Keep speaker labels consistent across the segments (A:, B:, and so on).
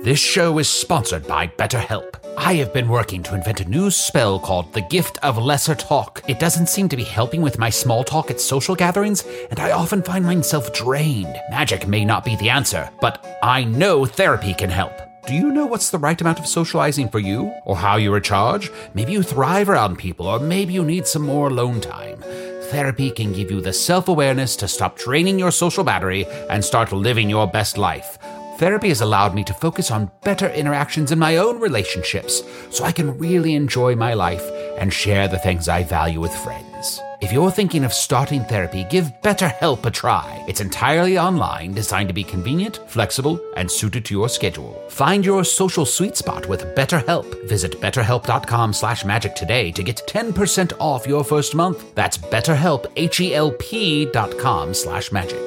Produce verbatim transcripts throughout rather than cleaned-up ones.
A: This show is sponsored by BetterHelp. I have been working to invent a new spell called the Gift of Lesser Talk. It doesn't seem to be helping with my small talk at social gatherings, and I often find myself drained. Magic may not be the answer, but I know therapy can help. Do you know what's the right amount of socializing for you? Or how you recharge? Maybe you thrive around people, or maybe you need some more alone time. Therapy can give you the self-awareness to stop draining your social battery and start living your best life. Therapy has allowed me to focus on better interactions in my own relationships, so I can really enjoy my life and share the things I value with friends. If you're thinking of starting therapy, give BetterHelp a try. It's entirely online, designed to be convenient, flexible, and suited to your schedule. Find your social sweet spot with BetterHelp. Visit betterhelp.com slash magic today to get ten percent off your first month. That's BetterHelp, H-E-L-P dot com slash magic.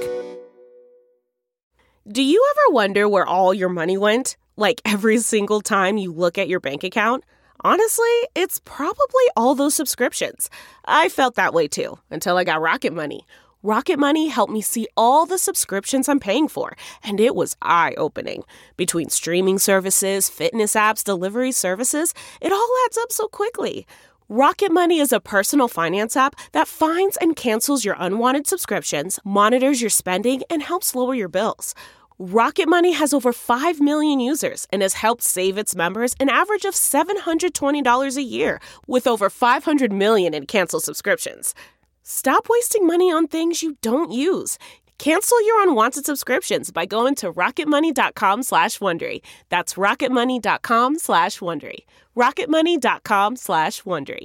B: Do you ever wonder where all your money went? Like every single time you look at your bank account? Honestly, it's probably all those subscriptions. I felt that way too, until I got Rocket Money. Rocket Money helped me see all the subscriptions I'm paying for, and it was eye-opening. Between streaming services, fitness apps, delivery services, it all adds up so quickly. Rocket Money is a personal finance app that finds and cancels your unwanted subscriptions, monitors your spending, and helps lower your bills. Rocket Money has over five million users and has helped save its members an average of seven hundred twenty dollars a year, with over five hundred million in canceled subscriptions. Stop wasting money on things you don't use. Cancel your unwanted subscriptions by going to rocketmoney.com slash Wondery. That's rocketmoney.com slash Wondery. rocketmoney.com slash Wondery.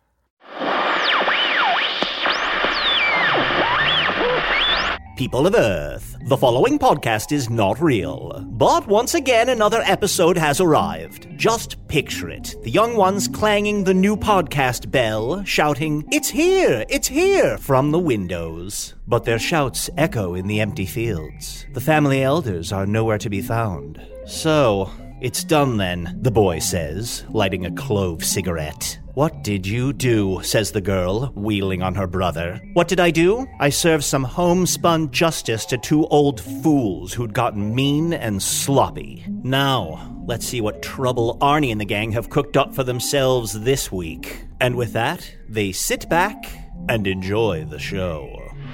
C: People of Earth, the following podcast is not real. But once again, another episode has arrived. Just picture it. The young ones clanging the new podcast bell, shouting, "It's here! It's here!" from the windows. But their shouts echo in the empty fields. The family elders are nowhere to be found. So, it's done then, the boy says, lighting a clove cigarette. "What did you do?" says the girl, wheeling on her brother. "What did I do? I served some homespun justice to two old fools who'd gotten mean and sloppy. Now, let's see what trouble Arnie and the gang have cooked up for themselves this week." And with that, they sit back and enjoy the show.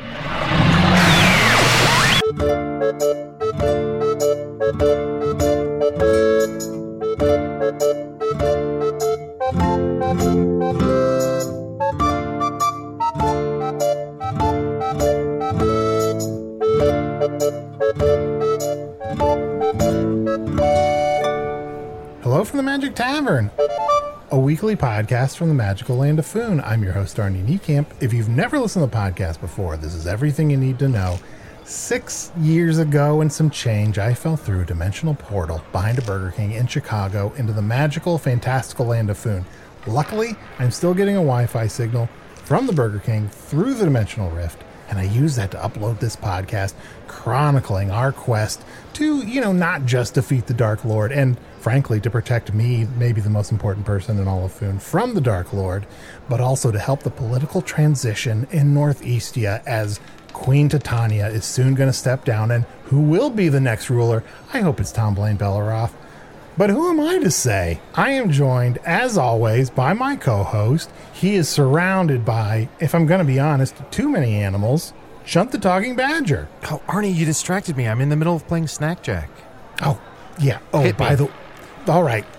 D: Hello from the Magic Tavern, a weekly podcast from the magical land of Foon. I'm your host, Arnie Niekamp. If you've never listened to the podcast before, this is everything you need to know. Six years ago and some change, I fell through a dimensional portal behind a Burger King in Chicago into the magical, fantastical land of Foon. Luckily, I'm still getting a Wi-Fi signal from the Burger King through the dimensional rift, and I use that to upload this podcast chronicling our quest to, you know, not just defeat the Dark Lord and, frankly, to protect me, maybe the most important person in all of Foon, from the Dark Lord, but also to help the political transition in Northeastia as Queen Titania is soon going to step down, and who will be the next ruler? I hope it's Tom Blaine Belleroth. But who am I to say? I am joined, as always, by my co-host. He is surrounded by, if I'm going to be honest, too many animals. Chunt the Talking Badger.
E: Oh, Arnie, you distracted me. I'm in the middle of playing Snack Jack.
D: Oh, yeah. Oh,
E: Hit
D: by
E: me.
D: the... All right.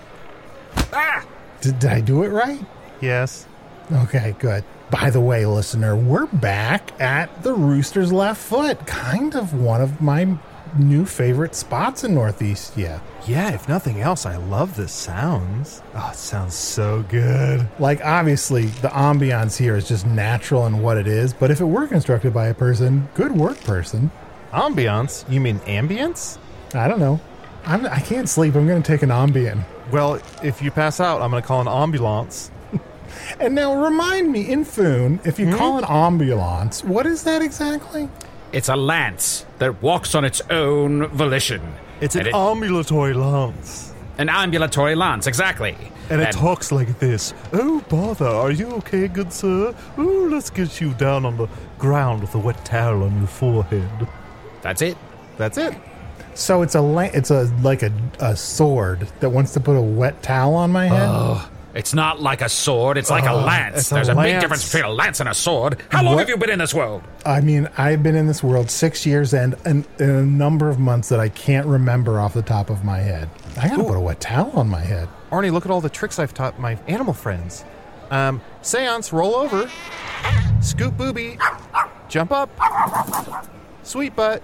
D: Ah! Did, did I do it right?
E: Yes.
D: Okay, good. By the way, listener, we're back at the Rooster's Left Foot. Kind of one of my new favorite spots in Northeast, yeah.
E: Yeah, if nothing else, I love the sounds. Oh, it sounds so good.
D: Like, obviously, the ambiance here is just natural in what it is, but if it were constructed by a person, good work, person.
E: Ambiance? You mean ambience?
D: I don't know. I'm, I can't sleep. I'm going to take an Ambien.
E: Well, if you pass out, I'm going to call an ambulance.
D: And now remind me, in Foon, if you mm-hmm. call an ambulance, what is that exactly?
A: It's a lance that walks on its own volition.
E: It's an
A: it,
E: ambulatory lance.
A: An ambulatory lance, exactly.
E: And it
A: and,
E: talks like this. "Oh, bother, are you okay, good sir? Oh, let's get you down on the ground with a wet towel on your forehead."
A: That's it.
E: That's it.
D: So it's a la- it's a like a, a sword that wants to put a wet towel on my head.
A: Oh, it's not like a sword. It's like a
E: Oh,
A: lance.
E: it's a
A: There's a, big
E: lance.
A: difference between a lance and a sword. How long
D: What?
A: have you been in this world?
D: I mean, I've been in this world six years and, and, and a number of months that I can't remember off the top of my head. I gotta put a wet towel on my head.
E: Arnie, look at all the tricks I've taught my animal friends. Um, seance, roll over. Scoop booby. Jump up. Sweet butt.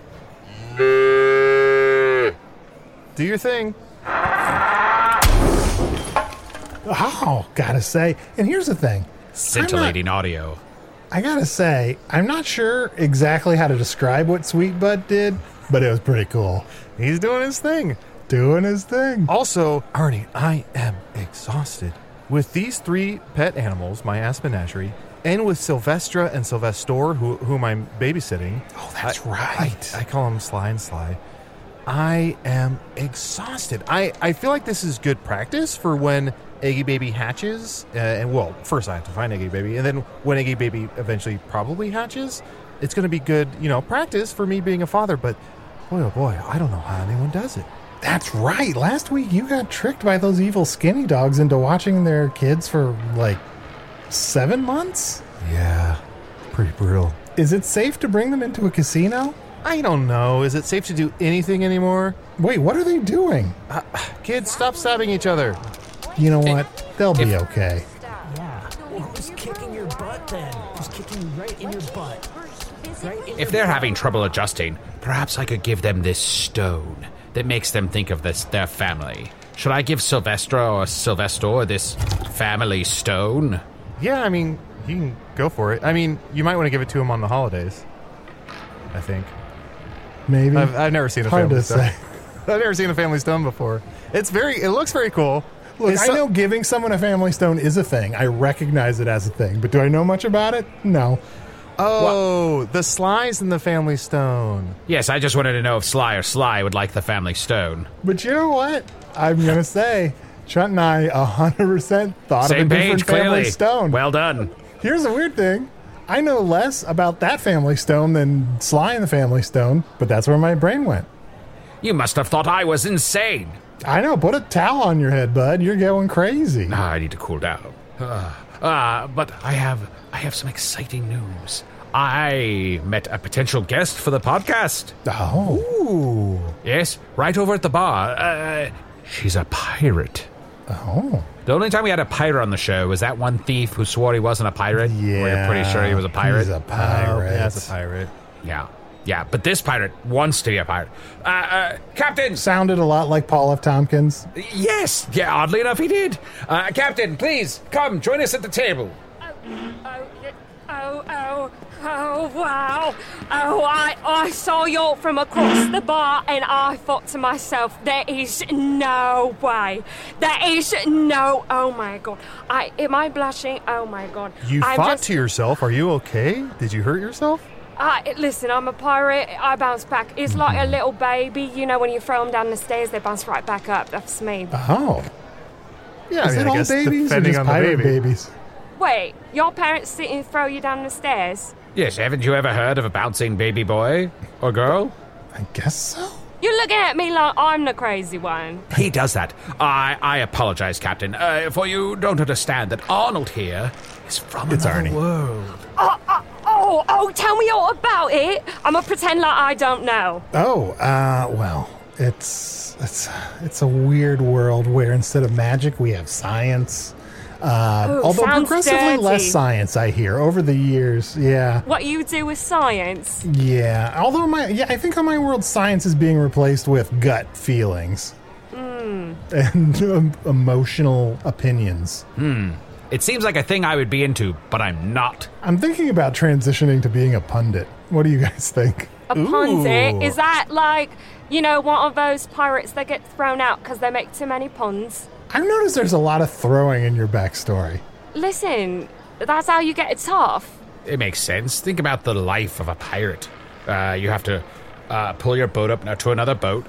E: Do your thing.
D: Oh, gotta say. And here's the thing.
A: Scintillating audio.
D: I gotta say, I'm not sure exactly how to describe what Sweet Butt did, but it was pretty cool.
E: He's doing his thing.
D: Doing his thing.
E: Also, Arnie, I am exhausted. With these three pet animals, my ass menagerie, and with Sylvestra and Sylvestor, who, whom I'm babysitting.
D: Oh, that's
E: I-
D: right.
E: I, I call them Sly and Sly. I am exhausted. I, I feel like this is good practice for when Eggy Baby hatches. Uh, and, well, first I have to find Eggy Baby. And then when Eggy Baby eventually probably hatches, it's going to be good, you know, practice for me being a father. But, boy, oh boy, I don't know how anyone does it.
D: That's right. Last week you got tricked by those evil skinny dogs into watching their kids for like seven months?
E: Yeah, pretty brutal.
D: Is it safe to bring them into a casino?
E: I don't know. Is it safe to do anything anymore?
D: Wait, what are they doing?
E: Uh, kids, stop stabbing each other.
D: You know what? They'll be
A: if-
D: okay.
F: Yeah. Who's kicking your butt then? Who's kicking you right in your butt? Right in
A: If they're having trouble adjusting, perhaps I could give them this stone that makes them think of this their family. Should I give Sylvestra or Sylvestor this family stone?
E: Yeah, I mean, you can go for it. I mean, you might want to give it to him on the holidays. I think.
D: Maybe.
E: I've, I've never seen a
D: Hard
E: family
D: to
E: stone.
D: say.
E: I've never seen a family stone before. It's very. It looks very cool.
D: Look,
E: It's
D: I
E: so-
D: know giving someone a family stone is a thing. I recognize it as a thing. But do I know much about it? No.
E: Oh, the Sly's in the family stone.
A: Yes, I just wanted to know if Sly or Sly would like the family stone.
D: But you know what? I'm going to say, Trent and I one hundred percent thought
A: Same
D: of a different
A: page,
D: family
A: clearly.
D: stone.
A: Well done.
D: Here's a weird thing. I know less about that family stone than Sly and the family stone, but that's where my brain went.
A: You must have thought I was insane.
D: I know. Put a towel on your head, bud. You're going crazy.
A: Ah, I need to cool down. Ah, uh, but I have I have some exciting news. I met a potential guest for the podcast.
D: Oh.
E: Ooh.
A: Yes, right over at the bar. Uh, she's a pirate.
D: Oh.
A: The only time we had a pirate on the show was that one thief who swore he wasn't a pirate.
D: Yeah.
A: We're pretty sure he was a pirate.
D: He's a pirate.
E: Oh, yeah, it's a pirate.
A: Yeah. Yeah, but this pirate wants to be a pirate. Uh, uh, Captain!
D: Sounded a lot like Paul F. Tompkins.
A: Yes! Yeah, oddly enough, he did. Uh, Captain, please, come, join us at the table.
G: Oh, oh, oh, oh, wow. Oh, I, I saw you from across the bar and I thought to myself, there is no way. There is no, oh my God. I, am I blushing? Oh my God.
E: You
G: I'm
E: thought
G: just-
E: to yourself, "Are you okay? Did you hurt yourself?"
G: Uh, listen, I'm a pirate. I bounce back. It's like a little baby. You know, when you throw them down the stairs, they bounce right back up. That's me.
D: Oh.
E: Yeah,
D: Is
E: I mean,
D: it
E: I
D: all
E: guess
D: babies or
E: depending
D: just
E: on the
D: pirate
E: baby.
D: babies?
G: Wait, your parents sit and throw you down the stairs?
A: Yes, haven't you ever heard of a bouncing baby boy or girl?
D: I guess so.
G: You're looking at me like I'm the crazy one.
A: He does that. I I apologize, Captain, uh, for you don't understand that Arnold here is from
D: It's
A: another
D: Arnie.
A: world.
G: Oh, oh, oh, oh, tell me all about it. I'm gonna pretend like I don't know.
D: Oh, uh, well, it's it's it's a weird world where instead of magic we have science. Uh,
G: Ooh,
D: although
G: sounds
D: progressively
G: dirty.
D: less science, I hear over the years. Yeah,
G: What you do with science?
D: yeah. Although my yeah, I think on my world, science is being replaced with gut feelings
G: Hmm.
D: and um, emotional opinions.
A: It seems like a thing I would be into, but I'm not.
D: I'm thinking about transitioning to being a pundit. What do you guys think?
G: A pundit?
E: Ooh.
G: Is that like, you know, one of those pirates that get thrown out because they make too many puns?
D: I've noticed there's a lot of throwing in your backstory.
G: Listen, that's how you get it tough.
A: It makes sense. Think about the life of a pirate. Uh, you have to uh, pull your boat up to another boat,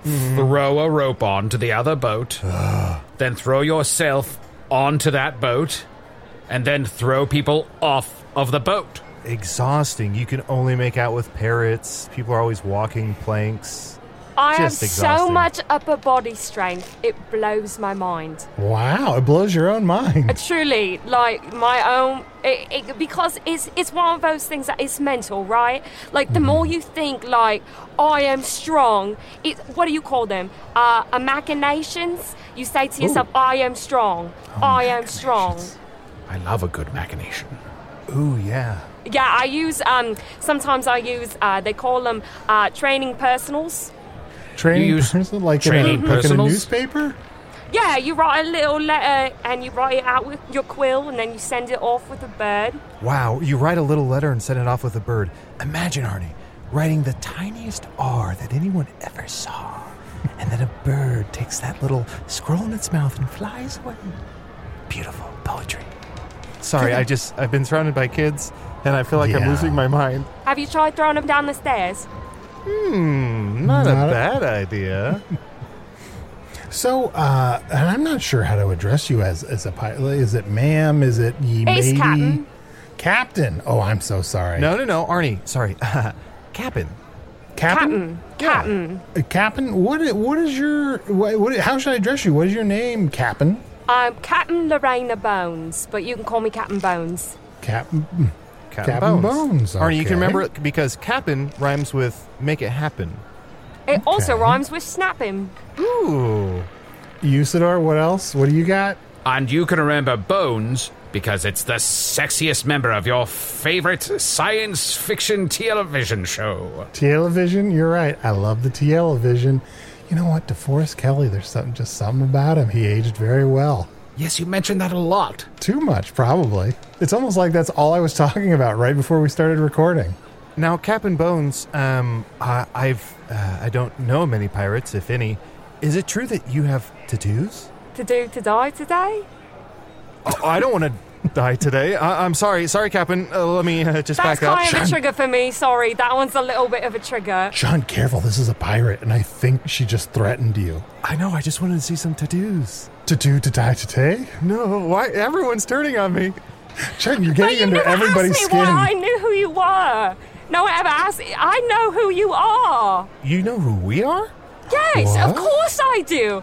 A: throw a rope onto the other boat, then throw yourself onto that boat, and then throw people off of the boat.
E: Exhausting. You can only make out with parrots. People are always walking planks.
G: I have
E: Just
G: so
E: exhausting.
G: much upper body strength, it blows my mind.
D: Wow, it blows your own mind.
G: Uh, truly, like my own, it, it, because it's it's one of those things that is mental, right? Like the more you think, like I am strong, it what do you call them? Uh, uh machinations. You say to yourself, I am strong.
D: Oh,
G: I am strong.
A: I love a good machination.
E: Ooh, yeah.
G: Yeah, I use um. Sometimes I use uh. They call them uh training personals.
D: Training
A: You use
D: person, like,
A: training
D: in a, like in a
A: personals?
D: newspaper?
G: Yeah, you write a little letter and you write it out with your quill, and then you send it off with a bird.
E: Wow, you write a little letter and send it off with a bird. Imagine, Arnie, writing the tiniest R that anyone ever saw. And then a bird takes that little scroll in its mouth and flies away. Beautiful poetry. Sorry, I just, I've been surrounded by kids, and I feel like I'm
D: Yeah.
E: losing my mind.
G: Have you tried throwing them down the stairs?
E: Hmm, not,
D: Not
E: a
D: a-
E: bad idea.
D: So, uh, and I'm not sure how to address you as as a pilot. Is it ma'am? Is it ye
G: It's
D: matey?
G: Captain.
D: Captain. Oh, I'm so sorry.
E: no, no, no, Arnie, sorry. Captain.
D: Captain.
G: Captain. Captain.
D: Uh, Captain. What? i- What is your? What, what? How should I address you? What is your name, Captain?
G: I'm Captain Lorena Bones, but you can call me Captain Bones.
D: Captain.
E: Captain,
D: Captain
E: Bones.
D: Bones,
E: Arnie, you can
D: okay.
E: remember it because Captain rhymes with make it happen.
G: It also
D: Okay.
G: rhymes with snapping.
E: Ooh.
D: Usador. What else? What do you got?
A: And you can remember Bones because it's the sexiest member of your favorite science fiction television show.
D: Television. You're right. I love the television. You know what? DeForest Kelly. There's something, just something about him. He aged very well.
A: Yes, you mentioned that a lot.
D: Too much, probably. It's almost like that's all I was talking about right before we started recording.
E: Now, Captain Bones, um, I, I've, uh, I don't know many pirates, if any. Is it true that you have tattoos?
G: To do to die today?
E: Oh, I don't want to die today. I, I'm sorry, sorry, Captain. Uh, let me uh, just
G: That's
E: back up.
G: kind of a trigger for me. Sorry, that one's a little bit of a trigger.
D: Sean, careful. This is a pirate, and I think she just threatened you.
E: I know. I just wanted to see some tattoos.
D: To do, to die, to take?
E: No, why? Everyone's turning on me.
D: Sean, you're
G: But
D: getting
G: you
D: into
G: never
D: everybody's
G: asked me
D: skin.
G: why I knew who you were. No one ever asked. I know who you are.
E: You know who we are?
G: Yes, of
D: What?
G: course I do.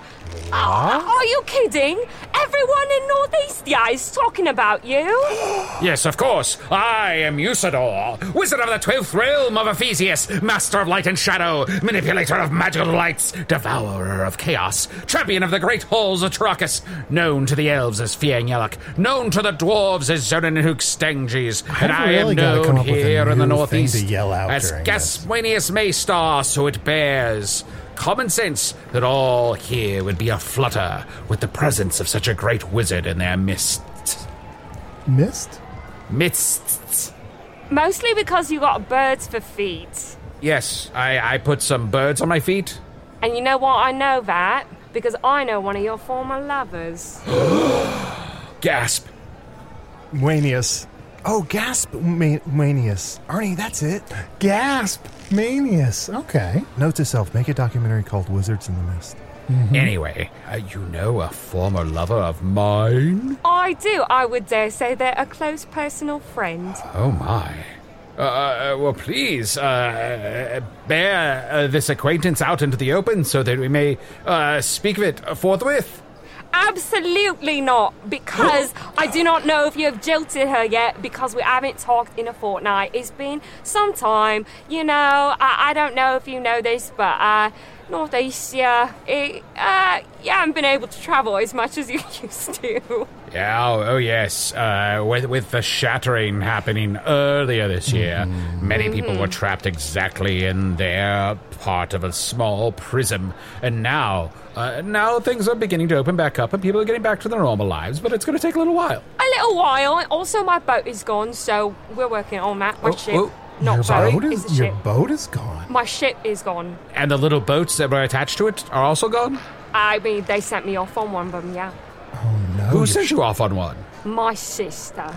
G: Uh, are you kidding? Everyone in Northeastia is talking about you.
A: Yes, of course. I am Usador, wizard of the twelfth realm of Ephesius, master of light and shadow, manipulator of magical lights, devourer of chaos, champion of the great halls of Trachis, known to the elves as Fiangyalak, known to the dwarves as Zonin and Hookstanges, and I
D: really
A: am
D: gotta come
A: known
D: up with a
A: here in the
D: new thing
A: northeast
D: to yell out
A: as
D: during this.
A: Gaswanius Maystar, so it bears. Common sense that all here would be aflutter with the presence of such a great wizard in their midst.
D: Missed?
A: Midst.
G: Mostly because you got birds for feet.
A: Yes, I, I put some birds on my feet.
G: And you know what? I know that because I know one of your former lovers.
A: Gasp.
E: Wanius. Oh, gasp, Ma- Wanius. Arnie, that's it.
D: Gasp! Manius. Okay.
E: Note to self, make a documentary called Wizards in the Mist.
A: Anyway, uh, you know a former lover of mine?
G: I do. I would dare say they're a close personal friend.
A: Oh, my. Uh, uh, well, please, uh, bear uh, this acquaintance out into the open so that we may uh, speak of it forthwith.
G: Absolutely not, because I do not know if you have jilted her yet, because we haven't talked in a fortnight. It's been some time, you know, I, I don't know if you know this, but uh, Northeastia, it, uh, you haven't been able to travel as much as you used to.
A: Yeah, oh, oh yes. Uh, with, with the shattering happening earlier this year, many people were trapped exactly in their part of a small prism. And now, uh, now things are beginning to open back up and people are getting back to their normal lives, but it's going to take a little while.
G: A little while. Also, my boat is gone, so we're working on that. My
A: Oh,
G: ship,
A: oh,
G: not
D: your
G: boat,
D: boat
G: is
D: is
G: a
D: your
G: ship.
D: boat is gone.
G: My ship is gone.
A: And the little boats that were attached to it are also gone?
G: I mean, they sent me off on one of them, yeah.
D: Oh no.
A: Who
D: your
A: sent
D: sh-
A: you off on one?
G: My sister.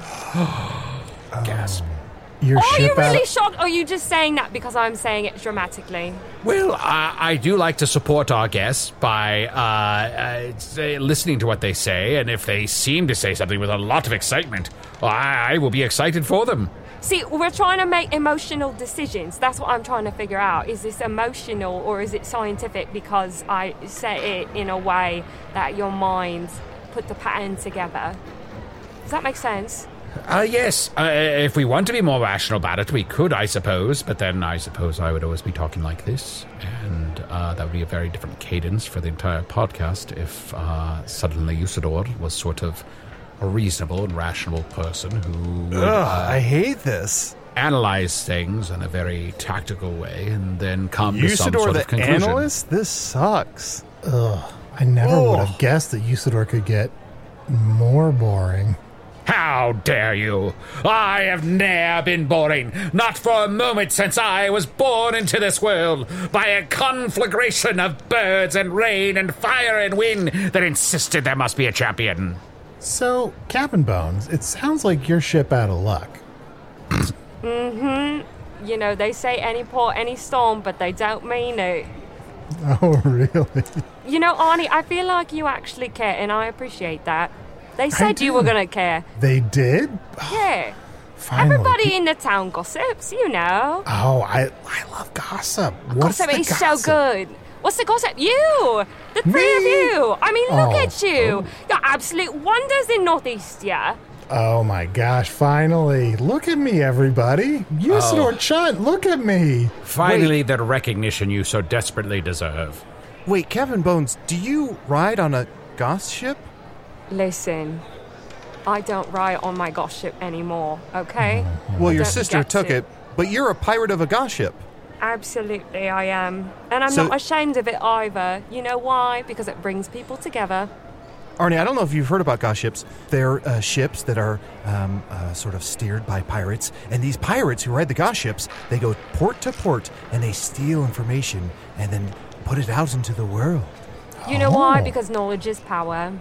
A: Gasp.
D: Your
G: Are you
D: ship
G: really
D: out?
G: shocked, or are you just saying that because I'm saying it dramatically?
A: Well, I, I do like to support our guests by uh, uh, say, listening to what they say, and if they seem to say something with a lot of excitement, well, I, I will be excited for them.
G: See, we're trying to make emotional decisions. That's what I'm trying to figure out. Is this emotional or is it scientific because I say it in a way that your mind put the pattern together? Does that make sense?
A: Uh, yes, uh, if we want to be more rational about it, we could, I suppose, but then I suppose I would always be talking like this, and uh, that would be a very different cadence for the entire podcast if uh, suddenly Usador was sort of a reasonable and rational person who would,
E: Ugh,
A: uh,
E: I hate this.
A: analyze things in a very tactical way and then come to some
E: Usador
A: sort
E: the
A: of conclusion.
E: analyst? This sucks.
D: Ugh, I never
E: Oh.
D: would have guessed that Usador could get more boring.
A: How dare you? I have ne'er been boring, not for a moment since I was born into this world by a conflagration of birds and rain and fire and wind that insisted there must be a champion.
D: So, Captain Bones, it sounds like you're ship out of luck.
G: Mm-hmm. You know, they say any port, any storm, but they don't mean it.
D: Oh, really?
G: You know, Arnie, I feel like you actually care, and I appreciate that. They said you
D: do.
G: were going to care.
D: They did?
G: Yeah.
D: Finally.
G: Everybody in the town gossips, you know.
D: Oh, I I love gossip. What's
G: Gossip
D: the
G: is
D: gossip?
G: so good. What's the gossip? You! The three
D: Me?
G: of you! I mean, look
D: Oh.
G: at you! You're absolute wonders in Northeast, yeah?
D: Oh my gosh, finally. Look at me, everybody. Usador
A: Oh.
D: Chunt, look at me.
A: Finally, the recognition you so desperately deserve.
E: Wait, Kevin Bones, do you ride on a Goth ship?
G: Listen, I don't ride on my gossip anymore, okay?
E: Well,
G: I
E: your
G: don't
E: sister
G: get
E: took
G: to.
E: it, but you're a pirate of a Goth ship.
G: Absolutely, I am. And I'm
E: So-
G: not ashamed of it either. You know why? Because it brings people together.
E: Arnie, I don't know if you've heard about Goth ships. They're uh, ships that are um, uh, sort of steered by pirates. And these pirates who ride the Goth ships, they go port to port and they steal information and then put it out into the world.
G: You know why?
D: Oh.
G: Because knowledge is power.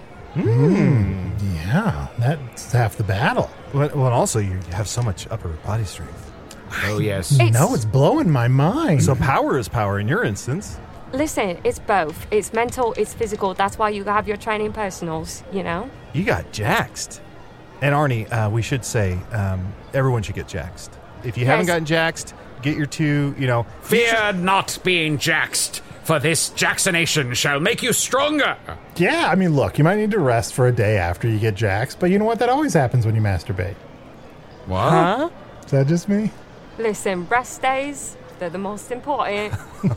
D: Yeah, that's half the battle.
E: Well, well, and also you have so much upper body strength.
A: Oh, yes.
G: It's-
D: No, it's blowing my mind.
E: So power is power in your instance.
G: Listen, it's both. It's mental, it's physical. That's why you have your training personals, you know?
E: You got jaxed. And Arnie, uh, we should say um, everyone should get jaxed. If you haven't
G: Yes.
E: gotten jaxed, get your two, you know.
A: Fear not being jaxed, for this jacksination shall make you stronger.
D: yeah, I mean, look, you might need to rest for a day after you get jaxed, but you know what? That always happens when you masturbate.
A: What?
E: Huh?
D: Is that just me?
G: Listen, rest days, they're the most important.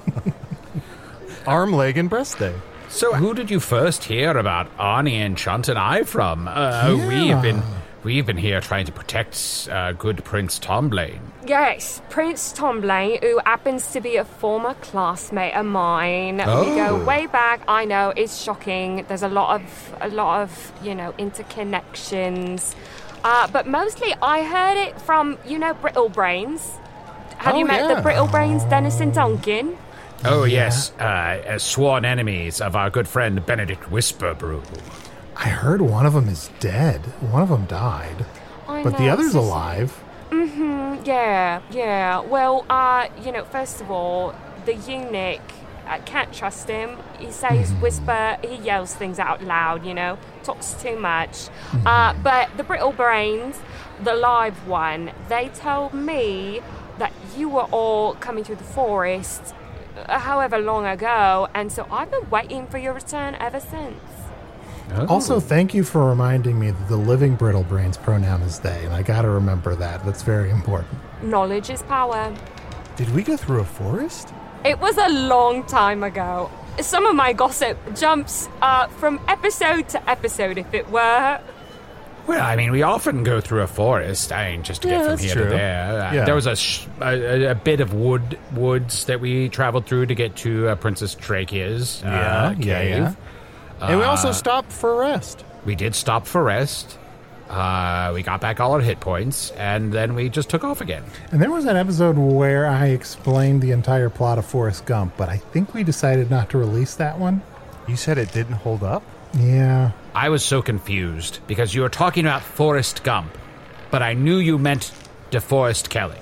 E: Arm, leg, and breast day.
A: So, who did you first hear about Arnie and Chunt and I from? Uh,
D: Yeah.
A: We've been we've been here trying to protect uh, good Prince Tomblaine.
G: Yes, Prince Tomblaine, who happens to be a former classmate of mine. We
A: Oh.
G: go way back. I know it's shocking. There's a lot of a lot of you know interconnections, uh, but mostly I heard it from you know Brittle Brains. Have
E: Oh,
G: you met
E: yeah.
G: the Brittle Brains, Dennis and Duncan?
A: Oh yes, uh, as sworn enemies of our good friend Benedict Whisperbrew.
D: I heard one of them is dead. One of them died,
G: I
D: but the
G: know,
D: other's
G: it's-
D: alive.
G: Yeah, yeah. Well, uh, you know, first of all, the eunuch, I can't trust him. He says whisper, he yells things out loud, you know, talks too much. Uh, but the Brittle Brains, the live one, they told me that you were all coming through the forest uh, however long ago, and so I've been waiting for your return ever since.
A: Oh.
D: Also, thank you for reminding me that the living Brittle Brains pronoun is they, and I gotta remember that. That's very important.
G: Knowledge is power.
E: Did we go through a forest?
G: It was a long time ago. Some of my gossip jumps uh, from episode to episode, if it were.
A: Well, I mean, we often go through a forest. I mean, just to
E: Yeah,
A: get from
E: that's
A: here
E: true.
A: to there. Uh,
E: Yeah.
A: There was a, sh- a a bit of wood woods that we traveled through to get to uh, Princess Trachea's uh,
E: Yeah, yeah,
A: cave.
E: yeah. And we also
A: Uh,
E: stopped for rest.
A: We did stop for rest. Uh, we got back all our hit points, and then we just took off again.
D: And there was an episode where I explained the entire plot of Forrest Gump, but I think we decided not to release that one.
E: You said it didn't hold up?
D: Yeah.
A: I was so confused because you were talking about Forrest Gump, but I knew you meant DeForest Kelly.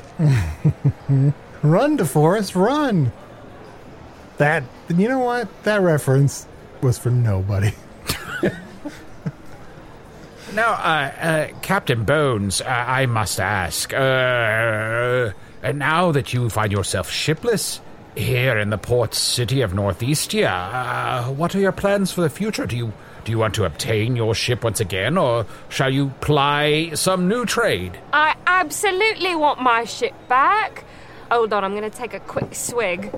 D: Run, DeForest, run! That, you know what? That reference was for nobody.
A: Now, uh, uh, Captain Bones, uh, I must ask, uh, and now that you find yourself shipless here in the port city of Northeastia, uh, what are your plans for the future? Do you do you want to obtain your ship once again, or shall you ply some new trade?
G: I absolutely want my ship back. Hold on, I'm going to take a quick swig.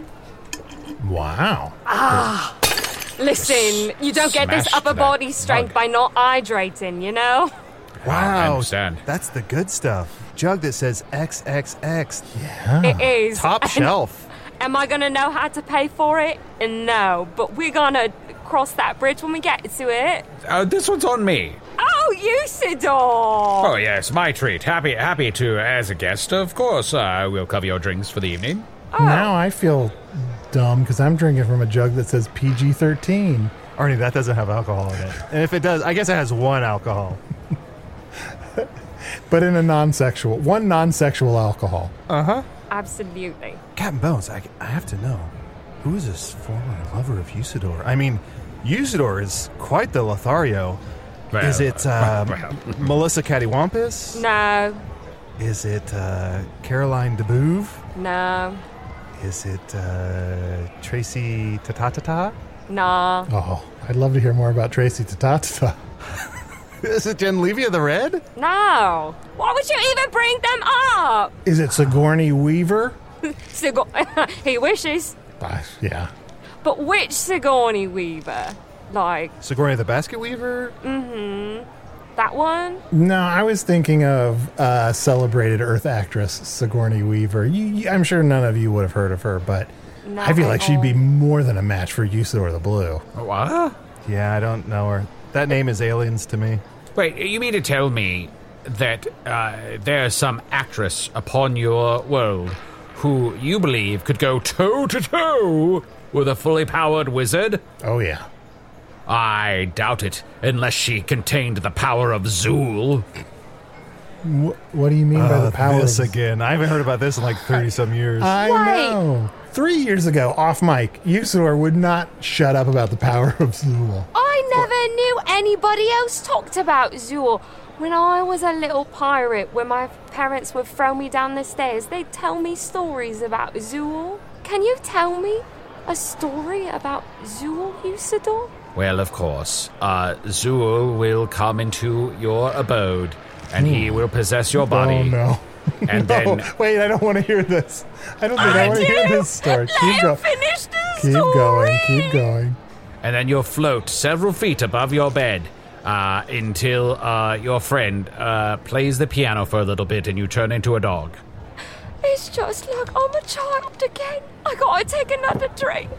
D: Wow.
G: Ah, listen, you don't get this
A: Smashed
G: upper
A: that
G: body strength
A: mug.
G: by not hydrating, you know?
E: Wow,
A: I understand.
E: That's the good stuff. Jug that says X X X.
D: Yeah.
G: It is.
E: Top
G: And
E: shelf.
G: Am I going to know how to pay for it? No, but we're going to cross that bridge when we get to it.
A: Uh, this one's on me.
G: Oh, Usador!
A: Oh, yes, my treat. Happy happy to, as a guest, of course. Uh, we'll cover your drinks for the evening.
D: Now I feel dumb because I'm drinking from a jug that says P G thirteen.
E: Arnie, that doesn't have alcohol in it. And if it does, I guess it has one alcohol.
D: But in a non-sexual, one non-sexual alcohol.
E: Uh-huh.
G: Absolutely.
E: Captain Bones, I, I have to know, who is this former lover of Usador? I mean, Usador is quite the Lothario.
A: Well,
E: is it uh,
A: well.
E: Melissa Cattywampus?
G: No,
E: Is it uh, Caroline DeBouve?
G: no,
E: Is it uh, Tracy Tatatata?
G: nah.
D: Oh, I'd love to hear more about Tracy Tatata.
E: Is it Genlevia the Red?
G: No. Why would you even bring them up?
D: Is it Sigourney Weaver?
G: Sigour- he wishes.
D: Uh, yeah.
G: But which Sigourney Weaver? Like,
E: Sigourney the Basket Weaver?
G: that one?
D: No, I was thinking of uh, celebrated Earth actress Sigourney Weaver. You, you, I'm sure none of you would have heard of her, but
G: No.
D: I feel like she'd be more than a match for Usador the Blue.
A: What?
E: Yeah, I don't know her. That name is aliens to me.
A: Wait, you mean to tell me that uh, there's some actress upon your world who you believe could go toe-to-toe with a fully powered wizard?
D: Oh, yeah.
A: I doubt it, unless she contained the power of Zool.
D: Wh- what do you mean by the power
E: Uh, this
D: of...
E: again. I haven't heard about this in like thirty-some years.
D: I
G: Wait.
D: know. Three years ago, off mic, Usador would not shut up about the power of Zool.
G: I never knew anybody else talked about Zool. When I was a little pirate, when my parents would throw me down the stairs, they'd tell me stories about Zool. Can you tell me a story about Zool, Usador?
A: Well, of course. Uh, Zool will come into your abode, and he will possess your body.
D: Oh, no.
A: And
D: No,
A: then...
D: wait, I don't want to hear this. I don't think I,
G: I
D: want to hear
G: do.
D: this story.
G: Let
D: Keep
G: him
D: going.
G: finish the
D: Keep
G: story.
D: going. Keep going.
A: And then you'll float several feet above your bed uh, until uh, your friend uh, plays the piano for a little bit and you turn into a dog.
G: It's just like I'm a child again. I gotta take another drink.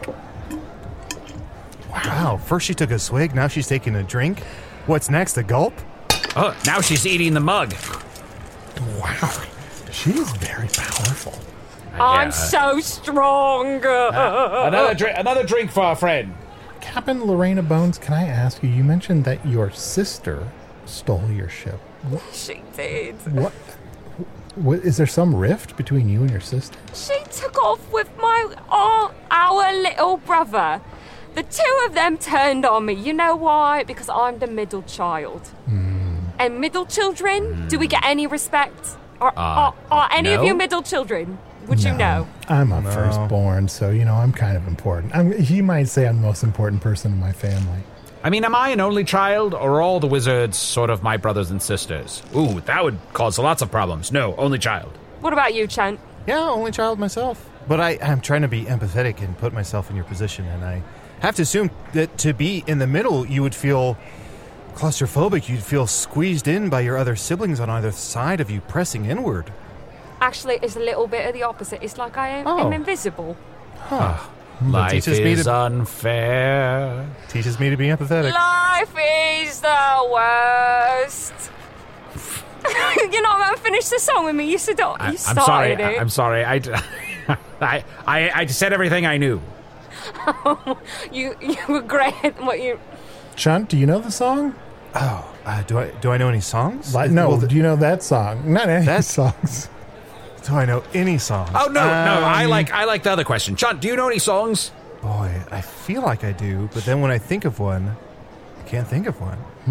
E: Wow, first she took a swig, now she's taking a drink. What's next, a gulp?
A: Oh, now she's eating the mug.
D: Wow. She's very powerful.
G: I'm
A: Yeah.
G: so strong.
A: Another, dri- another drink for our friend.
D: Captain Lorena Bones, can I ask you, you mentioned that your sister stole your ship. What?
G: She did.
D: What, what is there some rift between you and your sister?
G: She took off with my oh, our little brother. The two of them turned on me. You know why? Because I'm the middle child. And middle children, do we get any respect? Are, are, are any of
A: no.
G: you middle children? Would you know?
D: I'm a firstborn, so, you know, I'm kind of important. I'm, you might say I'm the most important person in my family.
A: I mean, am I an only child, or are all the wizards sort of my brothers and sisters? Ooh, that would cause lots of problems. No, only child.
G: What about you, Chant?
E: Yeah, only child myself. But I, I'm trying to be empathetic and put myself in your position, and I have to assume that to be in the middle, you would feel claustrophobic. You'd feel squeezed in by your other siblings on either side of you, pressing inward.
G: Actually, it's a little bit of the opposite. It's like I am
E: Oh.
G: am invisible.
A: Life
E: teaches me
A: is
E: to-
A: unfair.
E: Teaches me to be empathetic.
G: Life is the worst. You know, I'm gonna finish the song with me. You said, oh,
A: I,
G: you
A: I'm
G: started
A: sorry.
G: it.
A: I, I'm sorry. I, I, I, I said everything I knew.
G: You you were great at what you.
D: Chunt, do you know the song?
E: Oh, uh, do I do I know any songs?
D: Like, no,
E: Well, th-
D: do you know that song? Not any
E: That's-
D: songs.
E: do I know any songs?
A: Oh no, no. I
E: Um,
A: like, I like the other question. John, do you know any songs?
E: Boy, I feel like I do, but then when I think of one, I can't think of one.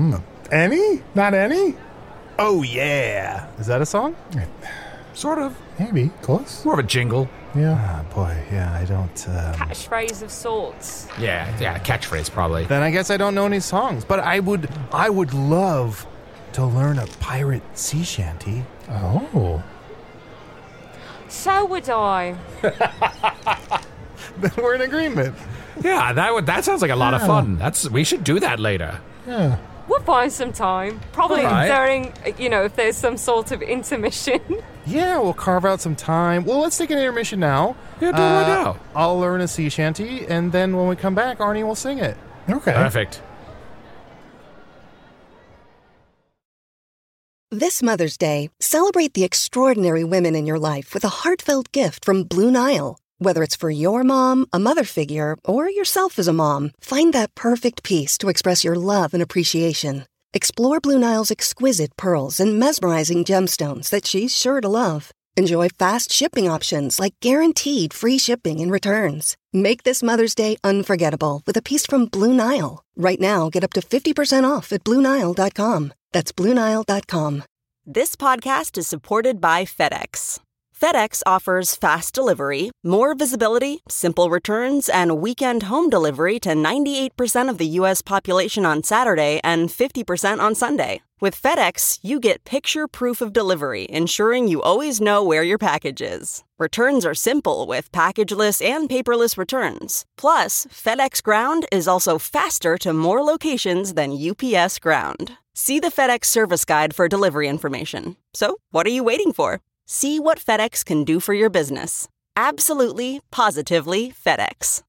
D: Any? Not any?
E: Oh, yeah. Is that a song?
A: Sort of.
D: Maybe. Close.
A: More of a jingle.
D: Yeah.
E: Ah, boy, yeah, I don't... Um...
G: Catchphrase of sorts.
A: Yeah, yeah, catchphrase probably.
E: Then I guess I don't know any songs, but I would I would love to learn a pirate sea shanty.
D: Oh.
G: So would I.
E: Then we're in agreement.
A: Yeah, that would that sounds like a lot of
D: Yeah.
A: fun. That's we should do that later.
D: Yeah.
G: We'll find some time. Probably
A: All right.
G: during, you know, if there's some sort of intermission.
E: Yeah, we'll carve out some time. Well, let's take an intermission now.
A: Yeah, do it right now.
E: I'll learn a sea shanty, and then when we come back, Arnie will sing it.
D: Okay.
A: Perfect.
H: This Mother's Day, celebrate the extraordinary women in your life with a heartfelt gift from Blue Nile. Whether it's for your mom, a mother figure, or yourself as a mom, find that perfect piece to express your love and appreciation. Explore Blue Nile's exquisite pearls and mesmerizing gemstones that she's sure to love. Enjoy fast shipping options like guaranteed free shipping and returns. Make this Mother's Day unforgettable with a piece from Blue Nile. Right now, get up to fifty percent off at Blue Nile dot com. That's Blue Nile dot com.
I: This podcast is supported by FedEx. FedEx offers fast delivery, more visibility, simple returns, and weekend home delivery to ninety-eight percent of the U S population on Saturday and fifty percent on Sunday. With FedEx, you get picture proof of delivery, ensuring you always know where your package is. Returns are simple with packageless and paperless returns. Plus, FedEx Ground is also faster to more locations than U P S Ground. See the FedEx service guide for delivery information. So, what are you waiting for? See what FedEx can do for your business. Absolutely, positively FedEx.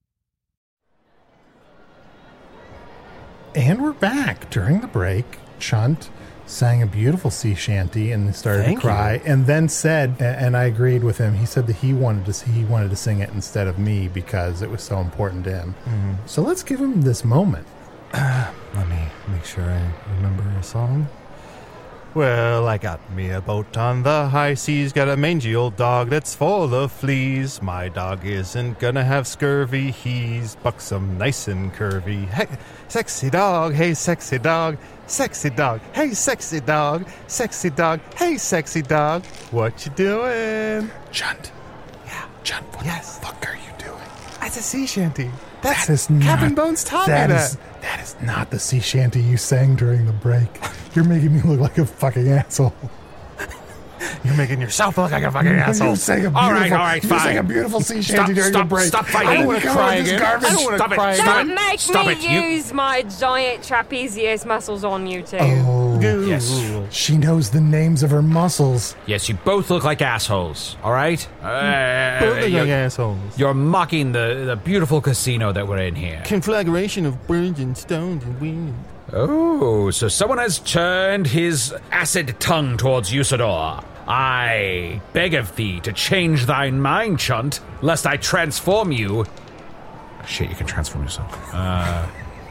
D: And we're back. During the break, Chunt sang a beautiful sea shanty and started
E: Thank
D: to cry,
E: you.
D: and then said, a- and I agreed with him. He said that he wanted to he wanted to sing it instead of me because it was so important to him.
E: Mm-hmm.
D: So let's give him this moment.
E: Let me make sure I remember a song. Well, I got me a boat on the high seas, got a mangy old dog that's full of fleas. My dog isn't gonna have scurvy, he's buxom, nice and curvy. Hey, sexy dog, hey, sexy dog, sexy dog, hey, sexy dog, sexy dog, hey, sexy dog. What you doing?
D: Chunt. Yeah. Chunt, what
E: Yes.
D: the fuck are you doing?
E: That's a sea shanty. That's
D: That is
E: Captain
D: not-
E: Bones taught
D: that
E: me
D: is-
E: that.
D: That is not the sea shanty you sang during the break. You're making me look like a fucking asshole.
E: You're making yourself look like a fucking asshole.
D: You sang a beautiful,
A: All right, all right,
D: you
A: fine.
D: sang a beautiful sea
A: Stop,
D: shanty during
A: stop,
D: the break.
A: stop fighting.
D: I don't
A: I
D: want to
E: wanna
D: come
E: cry
D: out with this
E: again.
D: garbage.
E: I don't wanna
A: Stop it.
E: cry
A: Stop
E: again.
G: Don't make
A: Stop
G: me
A: it, you-
G: use my giant trapezius muscles on you two.
D: Oh,
A: Yes.
D: she knows the names of her muscles.
A: Yes, you both look like assholes. All right. Uh,
E: Both look like
A: you're,
E: assholes.
A: you're mocking the the beautiful casino that we're in here.
E: Conflagration of burns and stones and wind.
A: Oh, so someone has turned his acid tongue towards Usador. I beg of thee to change thine mind, Chunt, lest I transform you. Shit, you can transform yourself. Uh,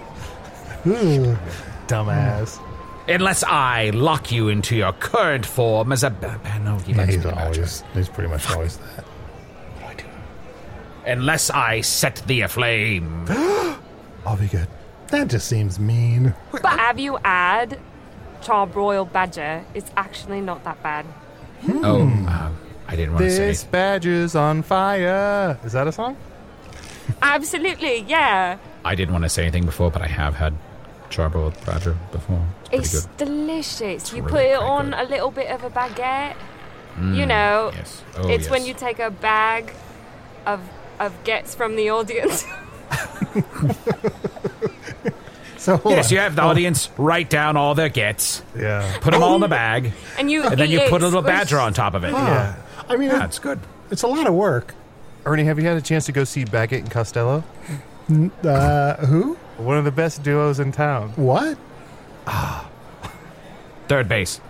D: Ooh.
E: Dumbass.
A: unless I lock you into your current form as a... b- b- No, he
D: Yeah,
A: likes
D: he's
A: me better.
D: always, he's pretty much always that.
A: What do I do? Unless I set thee aflame.
E: I'll be good.
D: That just seems mean.
G: But have you add Charbroiled Badger? It's actually not that bad.
A: Oh, um, I didn't want to
E: This
A: say.
E: badger's on fire. Is that a song?
G: Absolutely, yeah.
A: I didn't want to say anything before, but I have had charboiled badger before. It's pretty
G: It's
A: good.
G: delicious. you
A: really
G: put it
A: quite
G: on
A: good.
G: a little bit of a baguette. you know,
A: Yes. Oh,
G: it's when
A: yes.
G: you take a bag of of gets from the audience.
D: So hold
A: Yes,
D: on.
A: you have the audience write down all their gets,
E: Yeah.
A: put them all in the bag,
G: and you
A: and then
G: eat
A: you
G: it
A: put a little
G: squished.
A: badger on top of it.
E: Yeah.
D: I mean,
A: Yeah,
D: it-
A: it's good.
D: it's a lot of work.
E: Ernie, have you had a chance to go see Baggett and Costello?
D: Uh, who?
E: One of the best duos in town.
D: What?
A: Third base.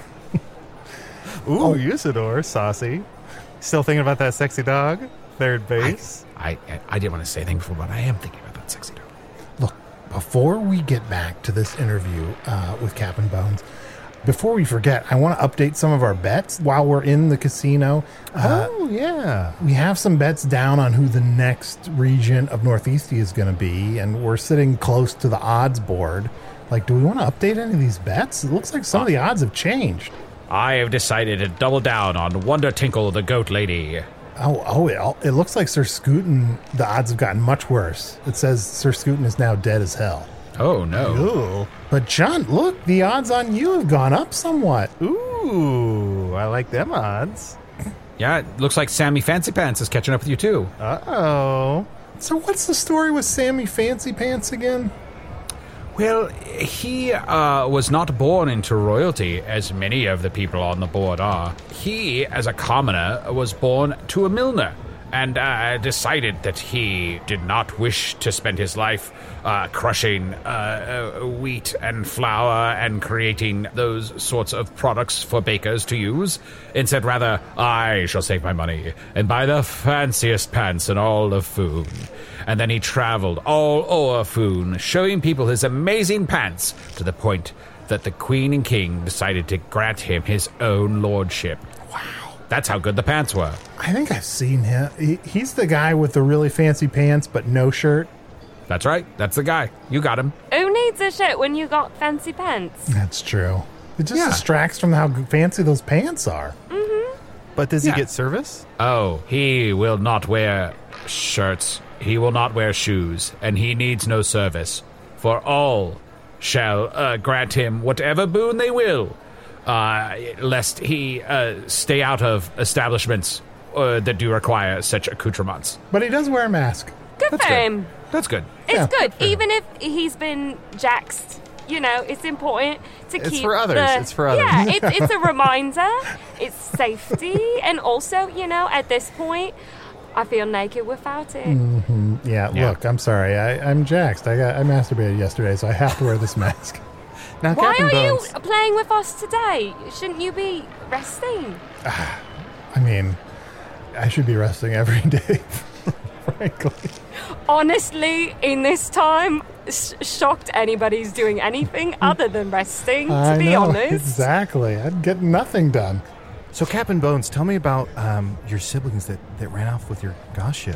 E: Ooh, Usador, saucy. Still thinking about that sexy dog? Third base?
A: I, I I didn't want to say anything before, but I am thinking about that sexy dog.
D: Look, before we get back to this interview uh, with Captain Bones, before we forget, I want to update some of our bets while we're in the casino. Uh,
E: oh, yeah.
D: we have some bets down on who the next region of Northeast is going to be, and we're sitting close to the odds board. Like, do we want to update any of these bets? It looks like some of the odds have changed.
A: I have decided to double down on Wonder Tinkle, the goat lady.
D: Oh, oh! It, it looks like Sir Scootin, the odds have gotten much worse. It says Sir Scootin is now dead as hell.
A: Oh, no.
D: Ooh. But, John, look, the odds on you have gone up somewhat.
E: Ooh, I like them odds.
A: Yeah, it looks like Sammy Fancy Pants is catching up with you, too.
E: Uh-oh.
D: So what's the story with Sammy Fancy Pants again?
A: Well, he uh, was not born into royalty, as many of the people on the board are. He, as a commoner, was born to a milliner, and uh, decided that he did not wish to spend his life uh, crushing uh, uh, wheat and flour and creating those sorts of products for bakers to use. Instead, rather, I shall save my money and buy the fanciest pants in all of Foon. And then he traveled all over Foon, showing people his amazing pants, to the point that the Queen and King decided to grant him his own lordship. Wow. That's how good the pants were.
D: I think I've seen him. He, he's the guy with the really fancy pants but no shirt.
A: That's right. That's the guy. You got him.
G: Who needs a shirt when you got fancy pants?
D: That's true. It just
A: Yeah.
D: distracts from how fancy those pants are.
E: But does
A: Yeah.
E: he get service?
A: Oh, he will not wear shirts. He will not wear shoes, and he needs no service. For all shall uh, grant him whatever boon they will, uh, lest he uh, stay out of establishments uh, that do require such accoutrements.
D: But he does wear a mask.
G: Good
A: That's
G: for
A: good.
G: him.
A: That's good.
G: It's
D: Yeah,
G: good,
D: good for him.
G: even if he's been jaxed. You know, it's important to
E: It's
G: keep
E: for others.
G: the-
E: It's for others.
G: Yeah, it's, it's a reminder. It's safety, and also, you know, at this point, I feel naked without it.
D: Yeah,
A: Yeah.
D: look, I'm sorry. I, I'm jaxed. I got I masturbated yesterday, so I have to wear this mask.
E: Now,
G: Why
E: Captain
G: are
E: Bones.
G: you playing with us today? Shouldn't you be resting?
D: I mean, I should be resting every day, frankly.
G: Honestly, in this time, sh- shocked anybody's doing anything other than resting, to
D: I
G: be
D: know,
G: honest.
D: exactly. I'd get nothing done.
E: So, Captain Bones, tell me about um, your siblings that, that ran off with your gosh ship.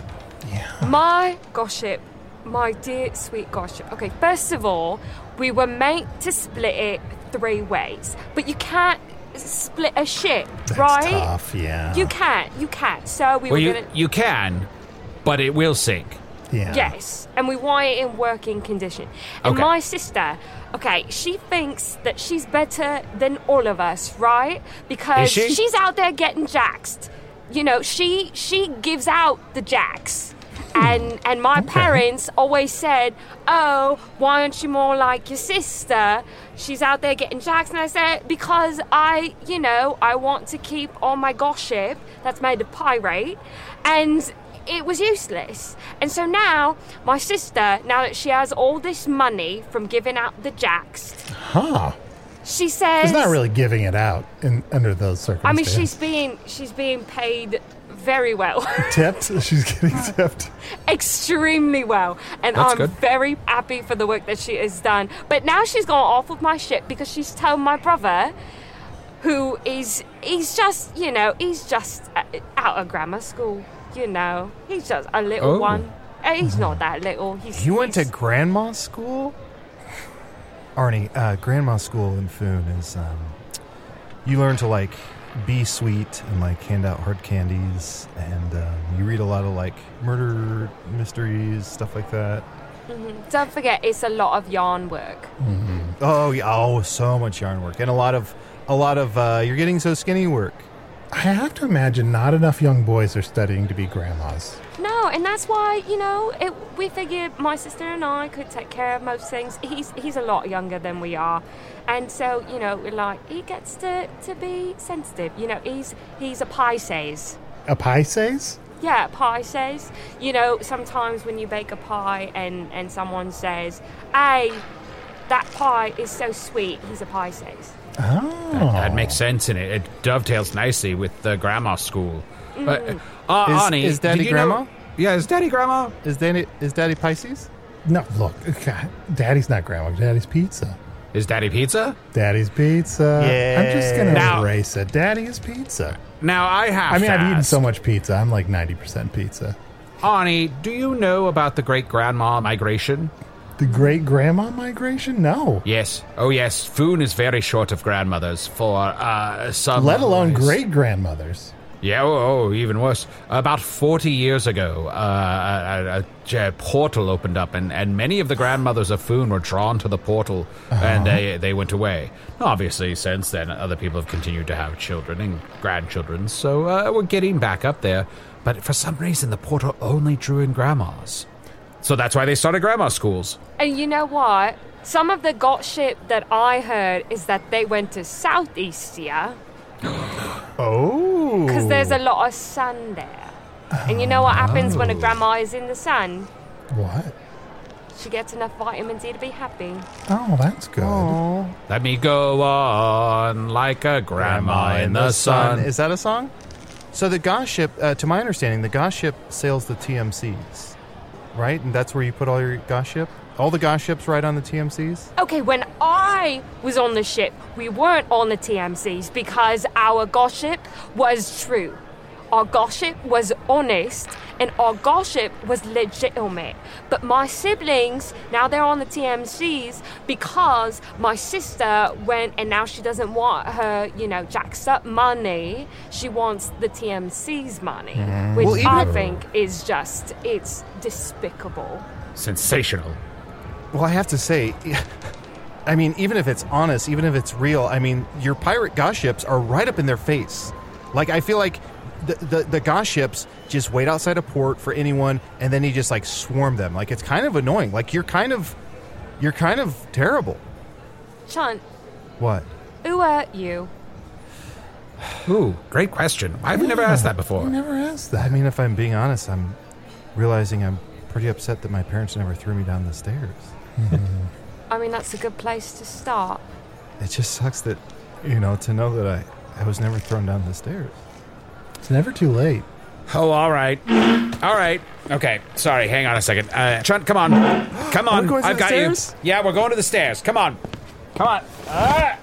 G: My gossip, my dear sweet gossip. Okay, first of all, we were meant to split it three ways, but you can't split a ship,
D: That's
G: right?
D: tough, yeah.
G: You can't, you can't. So we
A: Well,
G: were
A: you,
G: gonna.
A: you can, but it will sink.
D: Yeah.
G: Yes, and we want it in working condition. And
A: Okay.
G: my sister, okay, she thinks that she's better than all of us, right? Because
A: Is she?
G: she's out there getting jaxed. You know, she she gives out the jacks. And and my parents always said, "Oh, why aren't you more like your sister? She's out there getting jaxed." And I said, "Because I, you know, I want to keep all my gossip that's made of pyrite, and it was useless. And so now, my sister, now that she has all this money from giving out the jacks,
D: Huh.
G: she says,
D: She's not really giving it out in under those
G: I
D: circumstances.
G: mean, she's being she's being paid very well."
D: tipped. She's getting tipped.
G: Extremely well, and
A: That's
G: I'm
A: good.
G: very happy for the work that she has done. But now she's gone off with my ship because she's told my brother, who is he's just you know he's just uh, out of grammar school. You know, he's just a little
A: Oh.
G: one. Uh, He's not that little. He's
E: You went to
G: he's-
E: grandma school? Arnie, uh, grandma school in Foon is, um, you learn to, like, be sweet and, like, hand out hard candies, and um, you read a lot of, like, murder mysteries, stuff like that.
G: Don't forget, it's a lot of yarn work.
E: Oh, yeah, oh, so much yarn work, and a lot of, a lot of, uh, you're getting so skinny work.
D: I have to imagine not enough young boys are studying to be grandmas.
G: No, and that's why you know it, we figured my sister and I could take care of most things. He's he's a lot younger than we are, and so you know, like he gets to, to be sensitive. You know, he's he's a Pisces.
D: A Pisces?
G: Yeah, Pisces. You know, sometimes when you bake a pie and and someone says, "Hey, that pie is so sweet," he's a Pisces.
D: Oh.
A: That makes sense, and it, it dovetails nicely with the grandma school. Uh, uh,
E: Is-
A: Arnie,
E: is Daddy
A: did you
E: grandma?
A: know- yeah, is Daddy grandma?
E: Is Daddy, is Daddy Pisces?
D: No, look, God, Daddy's not grandma. Daddy's pizza.
A: Is Daddy pizza?
D: Daddy's pizza.
E: Yeah.
D: I'm just gonna
A: Now-
D: embrace it. Daddy is pizza.
A: Now I have.
D: I mean,
A: to
D: I've eaten
A: ask,
D: so much pizza. I'm like ninety percent pizza.
A: Arnie, do you know about the great grandma migration?
D: The great-grandma migration? No.
A: Yes. Oh, yes. Foon is very short of grandmothers for uh, some...
D: Let alone
A: ways.
D: great-grandmothers.
A: Yeah, oh, oh, even worse. About forty years ago, uh, a, a, a portal opened up, and, and many of the grandmothers of Foon were drawn to the portal, uh-huh. and they, they went away. Obviously, since then, other people have continued to have children and grandchildren, so uh, we're getting back up there. But for some reason, the portal only drew in grandmas. So that's why they started grandma schools.
G: And you know what? Some of the gossip that I heard is that they went to Southeastia.
D: Oh.
G: Because there's a lot of sun there. And you know what happens when a grandma is in the sun?
D: What?
G: She gets enough vitamin D to be happy.
D: Oh, that's good.
E: Oh.
A: Let me go on like a grandma, grandma in the, the sun.
E: sun. Is that a song? So the Goss ship, uh, to my understanding, the Goss ship sails the T M Cs, right? And that's where you put all your Goss ship? All the Goss ships ride on the T M Cs?
G: Okay, when I was on the ship, we weren't on the T M Cs because our Goss ship was true. Our Goss ship was honest, and our Goss ship was legitimate. But my siblings, now they're on the T M Cs because my sister went, and now she doesn't want her, you know, jacked up money. She wants the T M C's money, mm. which
E: well,
G: I think is just, it's despicable.
A: Sensational.
E: Well, I have to say, I mean, even if it's honest, even if it's real, I mean, your pirate Goss ships are right up in their face. Like, I feel like the, the, the Goss ships just wait outside a port for anyone, and then you just, like, swarm them. Like, it's kind of annoying. Like, you're kind of, you're kind of terrible.
G: Chunt.
E: What?
G: Who are you?
A: Ooh, great question. Why have we never asked that before?
D: We never asked that.
E: I mean, if I'm being honest, I'm realizing I'm pretty upset that my parents never threw me down the stairs.
D: Mm-hmm.
G: I mean, that's a good place to start.
E: It just sucks that, you know, to know that I, I was never thrown down the stairs.
D: It's never too late.
A: Oh, all right. All right. Okay, sorry, hang on a second. Uh, Chunt, come on. Come on.
E: Going to
A: I've
E: the
A: got
E: stairs?
A: you. Yeah, we're going to the stairs. Come on. Come on. Ah!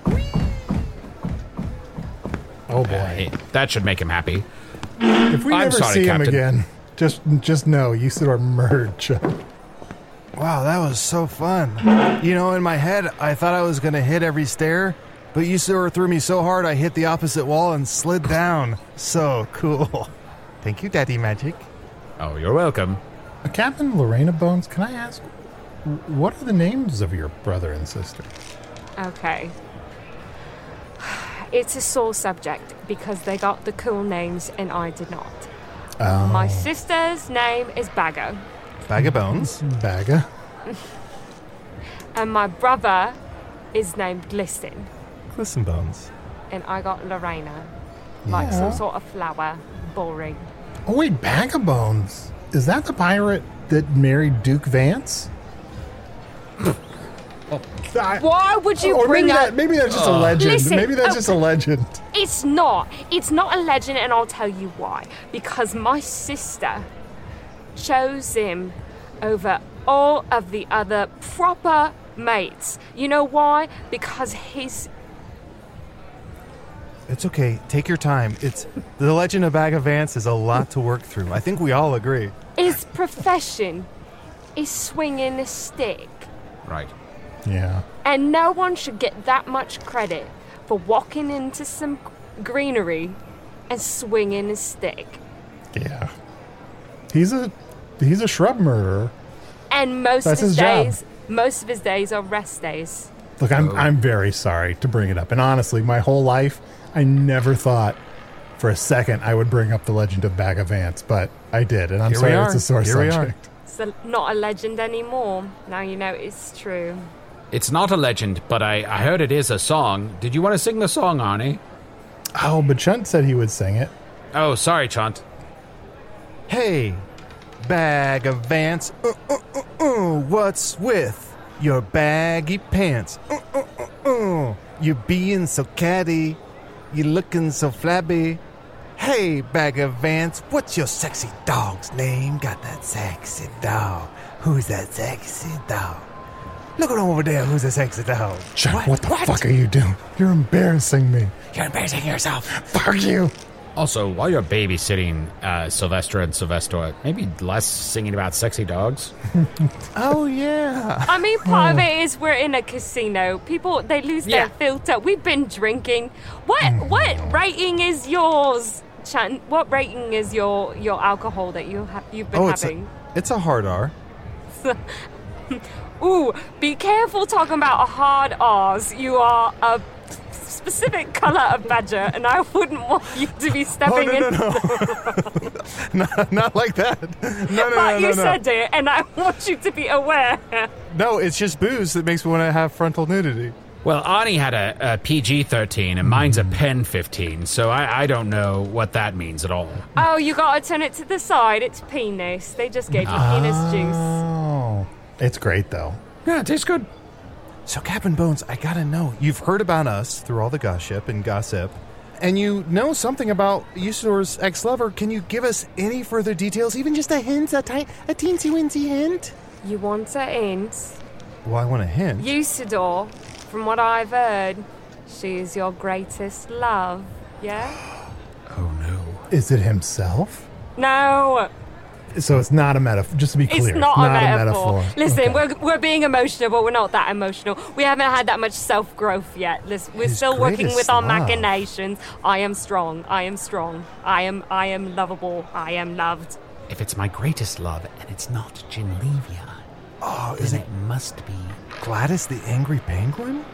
D: Oh, boy.
A: Uh, hey, that should make him happy.
D: If we
A: I'm
D: never
A: sorry,
D: see
A: Captain.
D: him again, just just know you sort of murdered Chuck.
E: Wow, that was so fun. You know, in my head, I thought I was going to hit every stair, but you sort of threw me so hard I hit the opposite wall and slid down. So cool. Thank you, Daddy Magic.
A: Oh, you're welcome.
D: Uh, Captain Lorena Bones, can I ask, what are the names of your brother and sister?
G: Okay. It's a sore subject because they got the cool names and I did not.
D: Oh.
G: My sister's name is Baggo.
E: Bag of bones.
D: Bagga.
G: And my brother is named Glisten.
E: Glisten bones.
G: And I got Lorena. Like
D: Yeah.
G: some sort of flower. Boring.
D: Oh, wait, Bag of Bones. Is that the pirate that married Duke Vance? I-
G: Why would you
D: or
G: bring
D: maybe
G: up...
D: that, maybe that's just a legend.
G: Listen,
D: maybe that's
G: oh,
D: just a legend.
G: It's not. It's not a legend, and I'll tell you why. Because my sister chose him over all of the other proper mates. You know why? Because he's...
E: It's okay. Take your time. It's the Legend of Bag of Vance is a lot to work through. I think we all agree.
G: His profession is swinging a stick.
A: Right.
D: Yeah.
G: And no one should get that much credit for walking into some greenery and swinging a stick.
D: Yeah. He's a he's a shrub murderer.
G: And most
D: That's
G: of his,
D: his job.
G: days, most of his days are rest days.
D: Look, I'm
A: Oh.
D: I'm very sorry to bring it up. And honestly, my whole life, I never thought for a second I would bring up the Legend of Bag of Vance, but I did, and I'm
E: Here we
D: sorry
E: are.
D: it's a sore
E: Here we are.
D: subject.
G: It's a, not a legend anymore. Now you know it's true.
A: It's not a legend, but I, I heard it is a song. Did you want to sing the song, Arnie?
D: Oh, but Chunt said he would sing it.
A: Oh, sorry, Chunt.
E: Hey, Bag of Vance. Uh, uh, uh, uh, what's with your baggy pants? Uh, uh, uh, uh. You being so catty. You looking so flabby. Hey, Bag of Vance, what's your sexy dog's name? Got that sexy dog. Who's that sexy dog? Look at him over there. Who's the sexy dog?
D: Chunt, what, the fuck are you doing? You're embarrassing me.
A: You're embarrassing yourself.
D: Fuck you.
A: Also, while you're babysitting uh, Sylvester and Sylvester, maybe less singing about sexy dogs.
E: Oh, yeah.
G: I mean, part of it is we're in a casino. People, they lose
A: Yeah.
G: their filter. We've been drinking. What what rating is yours, Chan? What rating is your, your alcohol that you have you've been
E: Oh, it's a,
G: having?
E: it's a hard R.
G: Ooh, be careful talking about hard R's. You are a specific colour of badger, and I wouldn't want you to be stepping
E: Oh, no,
G: in.
E: no, no. not, not like that. No, no,
G: But
E: no, no,
G: you
E: no.
G: said it, and I want you to be aware.
E: No, it's just booze that makes me want to have frontal nudity.
A: Well, Ani had a, a P G thirteen, and mine's a Pen fifteen, so I, I don't know what that means at all.
G: Oh, you gotta turn it to the side. It's penis. They just gave you penis juice.
D: Oh, it's great though.
A: Yeah, it tastes good.
E: So, Captain Bones, I gotta know. You've heard about us through all the gossip and gossip, and you know something about Usador's ex-lover. Can you give us any further details, even just a hint, a, ti- a teensy-weensy hint?
G: You want a hint?
E: Well, I want a hint.
G: Usador, from what I've heard, she is your greatest love, yeah?
A: Oh, no.
D: Is it himself?
G: No,
D: So it's not a metaphor. Just to be clear,
G: it's not, a, metaphor.
D: metaphor.
G: Listen,
D: Okay.
G: we're, we're being emotional, but we're not that emotional. We haven't had that much self-growth yet. Listen, we're
E: His
G: still working
E: greatest
G: with our
E: love.
G: machinations. I am strong. I am strong. I am I am lovable. I am loved.
A: If it's my greatest love and it's not Genlevia,
E: Oh,
A: then
E: is it
A: it must be...
E: Gladys the Angry Penguin?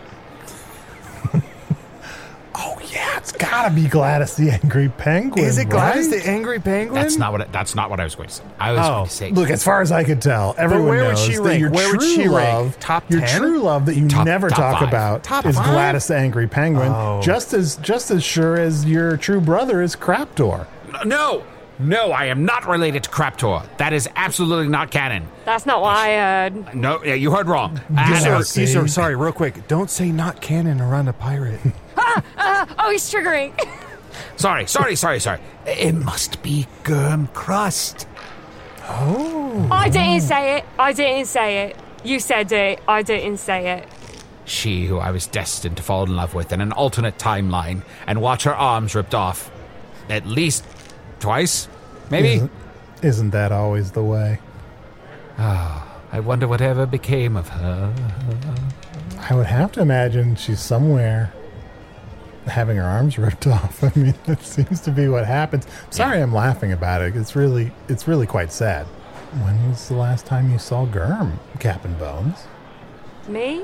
D: Oh yeah, it's gotta be Gladys the Angry Penguin.
E: Is it Gladys
D: right?
E: the Angry Penguin?
A: That's not what. I, that's not what I was going to say. I was
E: Oh,
A: going to say.
D: Look, as far as I could tell, everyone
E: where would
D: knows
E: she
D: that
E: rank?
D: your
E: Where
D: true
E: would she rank?
D: love,
E: Top
D: your
E: ten?
D: true love that you
A: Top-
D: never
A: top
D: talk
A: five.
D: about
E: Top
D: is
E: five?
D: Gladys the Angry Penguin.
E: Oh.
D: Just as just as sure as your true brother is Craptor.
A: No, no, I am not related to Craptor. That is absolutely not canon.
G: That's not what I heard.
A: No, yeah, you heard wrong.
D: Yeah.
A: And, uh,
D: see.
E: Isor, sorry, real quick. Don't say not canon around a pirate.
G: Oh, he's triggering.
A: sorry, sorry, sorry, sorry. It must be Germ Crust.
G: I didn't say it. I didn't say it. You said it. I didn't say it.
A: She who I was destined to fall in love with in an alternate timeline and watch her arms ripped off at least twice, maybe?
D: Isn't, isn't that always the way?
A: I wonder whatever became of her.
D: I would have to imagine she's somewhere having her arms ripped off. I mean, that seems to be what happens. Sorry, I'm laughing about it. It's really, it's really quite sad. When was the last time you saw Germ, Captain Bones?
G: Me?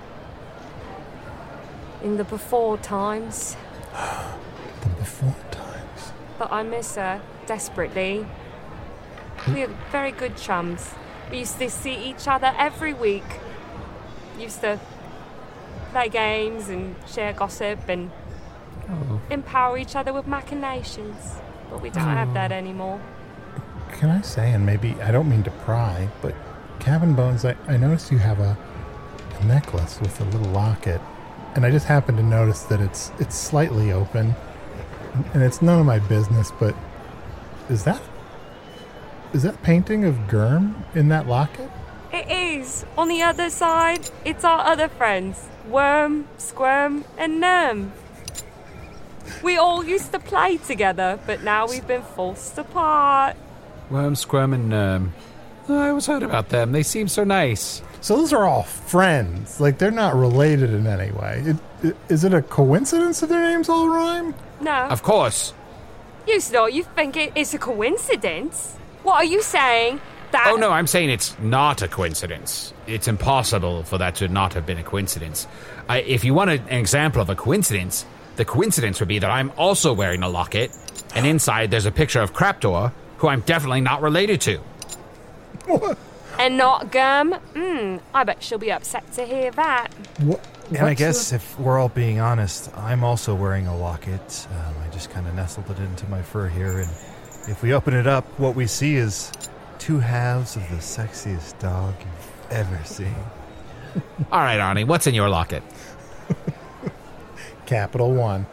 G: In the before times.
D: The before times.
G: But I miss her desperately. We're very good chums. We used to see each other every week. Used to play games and share gossip and empower each other with machinations. But we don't have that anymore.
D: Can I say, and maybe I don't mean to pry, but Captain Bones, I, I noticed you have a, a necklace with a little locket, and I just happened to notice that it's it's slightly open, and it's none of my business. But is that is that painting of Germ in that locket?
G: It is. On the other side, it's our other friends. Worm, Squirm, and Nerm. We all used to play together, but now we've been forced apart.
A: Worm, Squirm, and um, I always heard about them. They seem so nice.
D: So those are all friends. Like, they're not related in any way. It, it, is it a coincidence that their names all rhyme?
G: No.
A: Of course.
G: You still, you think it is a coincidence? What are you saying? That
A: Oh, no, I'm saying it's not a coincidence. It's impossible for that to not have been a coincidence. I, if you want a, an example of a coincidence, the coincidence would be that I'm also wearing a locket, and inside there's a picture of Craptor, who I'm definitely not related to.
G: And not Gum? Hmm, I bet she'll be upset to hear that.
D: What,
E: And I guess if we're all being honest, I'm also wearing a locket. Um, I just kind of nestled it into my fur here, and if we open it up, what we see is two halves of the sexiest dog you've ever seen.
A: All right, Arnie, what's in your locket?
D: Capital One.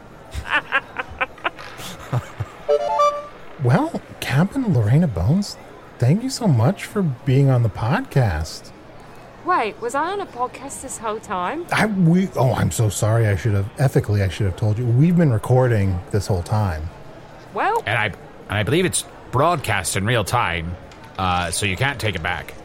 D: Well, Captain Lorena Bones, thank you so much for being on the podcast.
G: Wait, was I on a podcast this whole time?
D: I we oh, I'm so sorry. I should have ethically. I should have told you. We've been recording this whole time.
G: Well,
A: And I, and I believe it's broadcast in real time, uh, so you can't take it back.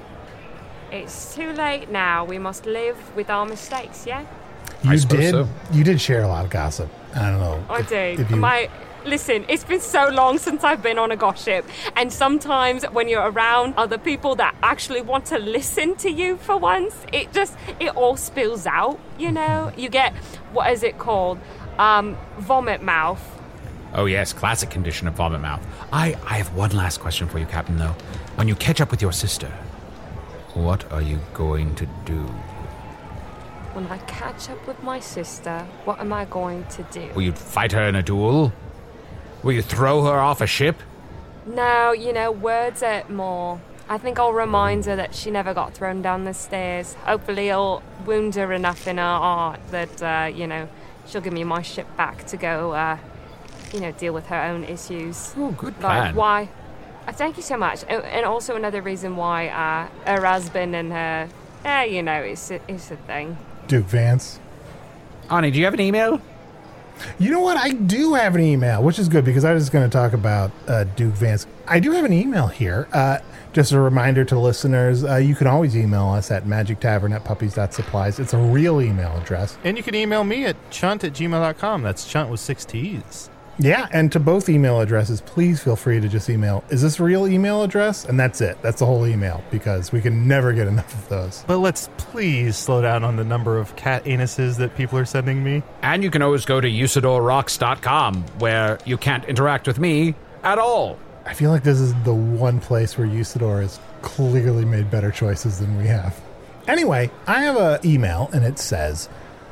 G: it's too late now. We must live with our mistakes, yeah?
D: You
A: I suppose
D: did.
A: so.
D: You did share a lot of gossip. I don't know.
G: I
D: if-
G: did.
D: if you-
G: My listen, it's been so long since I've been on a gossip, and sometimes when you're around other people that actually want to listen to you for once, it just it all spills out. You know, you get what is it called? Um, vomit mouth.
A: Oh yes, classic condition of vomit mouth. I, I have one last question for you, Captain, though. When you catch up with your sister, what are you going to do?
G: When I catch up with my sister, what am I going to do?
A: Will you fight her in a duel? Will you throw her off a ship?
G: No, you know, words are more. I think I'll remind her that she never got thrown down the stairs. Hopefully I'll wound her enough in her heart that, uh, you know, she'll give me my ship back to go, uh, you know, deal with her own issues.
A: Oh, good plan.
G: Like, why? Uh, thank you so much. Uh, and also another reason why uh, her husband and her, eh, you know, it's a, it's a thing.
D: Duke Vance.
A: Arnie, do you have an email?
D: You know what? I do have an email, which is good because I was going to talk about uh, Duke Vance. I do have an email here. Uh, just a reminder to listeners, uh, you can always email us at magic tavern at puppies dot supplies. It's a real email address.
E: And you can email me at chunt at gmail dot com. That's chunt with six T's.
D: Yeah, and to both email addresses, please feel free to just email, is this a real email address? And that's it. That's the whole email because we can never get enough of those.
E: But let's please slow down on the number of cat anuses that people are sending me.
A: And you can always go to usador rocks dot com, where you can't interact with me at all.
D: I feel like this is the one place where Usador has clearly made better choices than we have. Anyway, I have an email, and it says,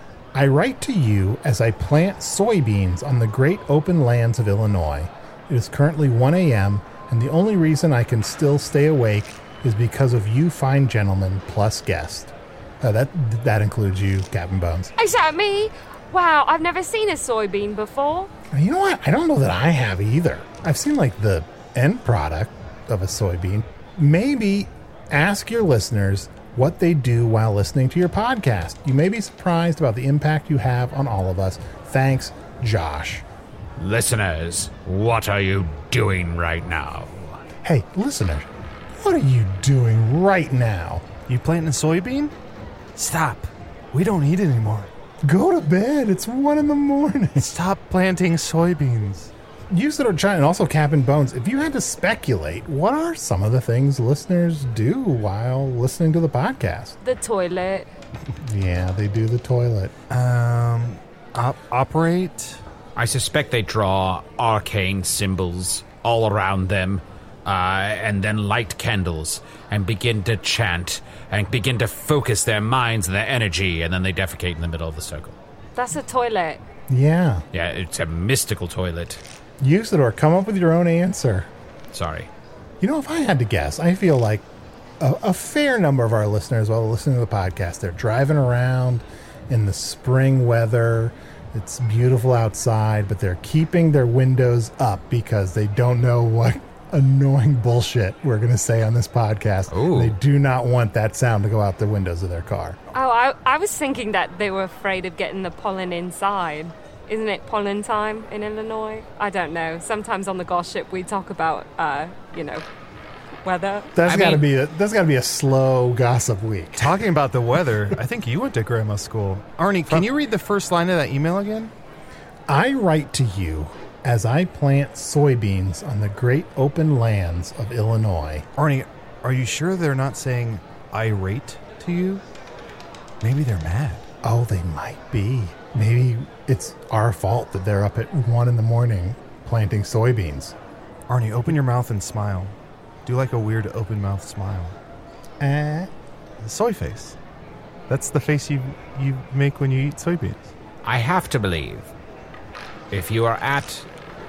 D: I write to you as I plant soybeans on the great open lands of Illinois. It is currently one a.m., and the only reason I can still stay awake is because of you fine gentlemen plus guest. Uh, that that includes you, Captain Bones.
G: Is that me? Wow, I've never seen a soybean before.
D: You know what? I don't know that I have either. I've seen like the end product of a soybean. Maybe ask your listeners what they do while listening to your podcast. You may be surprised about the impact you have on all of us. Thanks, Josh.
A: Listeners, what are you doing right now?
D: Hey, listeners, what are you doing right now?
E: You planting a soybean? Stop. We don't eat anymore.
D: Go to bed. It's one in the morning.
E: Stop planting soybeans.
D: Use it or try, and also Captain Bones, if you had to speculate, what are some of the things listeners do while listening to the podcast?
G: The toilet.
D: Yeah, they do the toilet.
E: Um, op- operate?
A: I suspect they draw arcane symbols all around them, uh, and then light candles, and begin to chant, and begin to focus their minds and their energy, and then they defecate in the middle of the circle.
G: That's a toilet.
D: Yeah.
A: Yeah, it's a mystical toilet.
D: Use it or come up with your own answer.
A: Sorry.
D: You know, if I had to guess, I feel like a, a fair number of our listeners, while listening to the podcast, they're driving around in the spring weather. It's beautiful outside, but they're keeping their windows up because they don't know what annoying bullshit we're going to say on this podcast.
A: Ooh.
D: They do not want that sound to go out the windows of their car.
G: Oh, I, I was thinking that they were afraid of getting the pollen inside. Isn't it pollen time in Illinois? I don't know. Sometimes on the gossip we talk about, uh, you know, weather.
D: That's
A: I
D: got to
A: mean-
D: be a that's got to be a slow gossip week.
E: Talking about the weather, I think you went to grandma school. Arnie, can you read the first line of that email again?
D: I write to you as I plant soybeans on the great open lands of Illinois.
E: Arnie, are you sure they're not saying irate to you? Maybe they're mad.
D: Oh, they might be. Maybe it's our fault that they're up at one in the morning planting soybeans.
E: Arnie, open your mouth and smile. Do like a weird open mouth smile.
D: Eh?
E: Soy face. That's the face you you make when you eat soybeans.
A: I have to believe, if you are at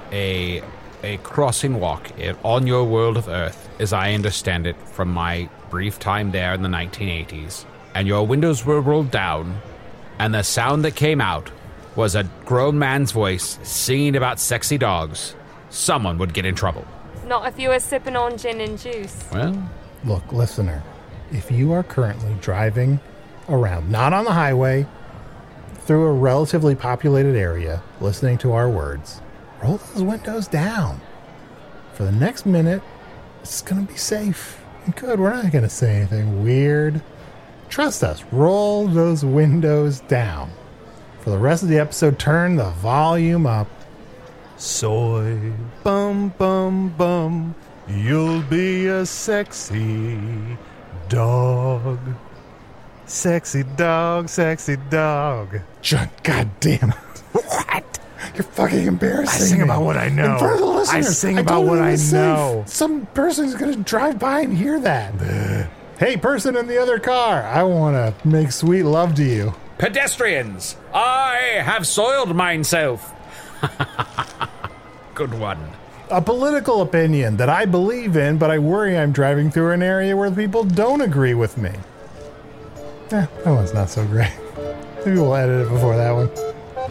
A: a a crossing walk i- on your world of Earth, as I understand it from my brief time there in the nineteen eighties, and your windows were rolled down, and the sound that came out was a grown man's voice singing about sexy dogs, someone would get in trouble.
G: Not if you were sipping on gin and juice.
A: Well,
D: Look, listener, if you are currently driving around, not on the highway, through a relatively populated area, listening to our words, roll those windows down. For the next minute, it's going to be safe and good. We're not going to say anything weird. Trust us, roll those windows down. For the rest of the episode, turn the volume up.
E: Soy, bum, bum, bum, you'll be a sexy dog. Sexy dog, sexy dog.
D: John, God damn it.
E: What?
D: You're fucking embarrassing
E: I sing
D: me.
E: about what I know.
D: In front of the listeners.
E: I sing
D: I
E: about what I know.
D: Some person's going to drive by and hear that. Hey, person in the other car, I want to make sweet love to you.
A: Pedestrians, I have soiled myself. Good one.
D: A political opinion that I believe in, but I worry I'm driving through an area where people don't agree with me. Eh, that one's not so great. Maybe we'll edit it before that one.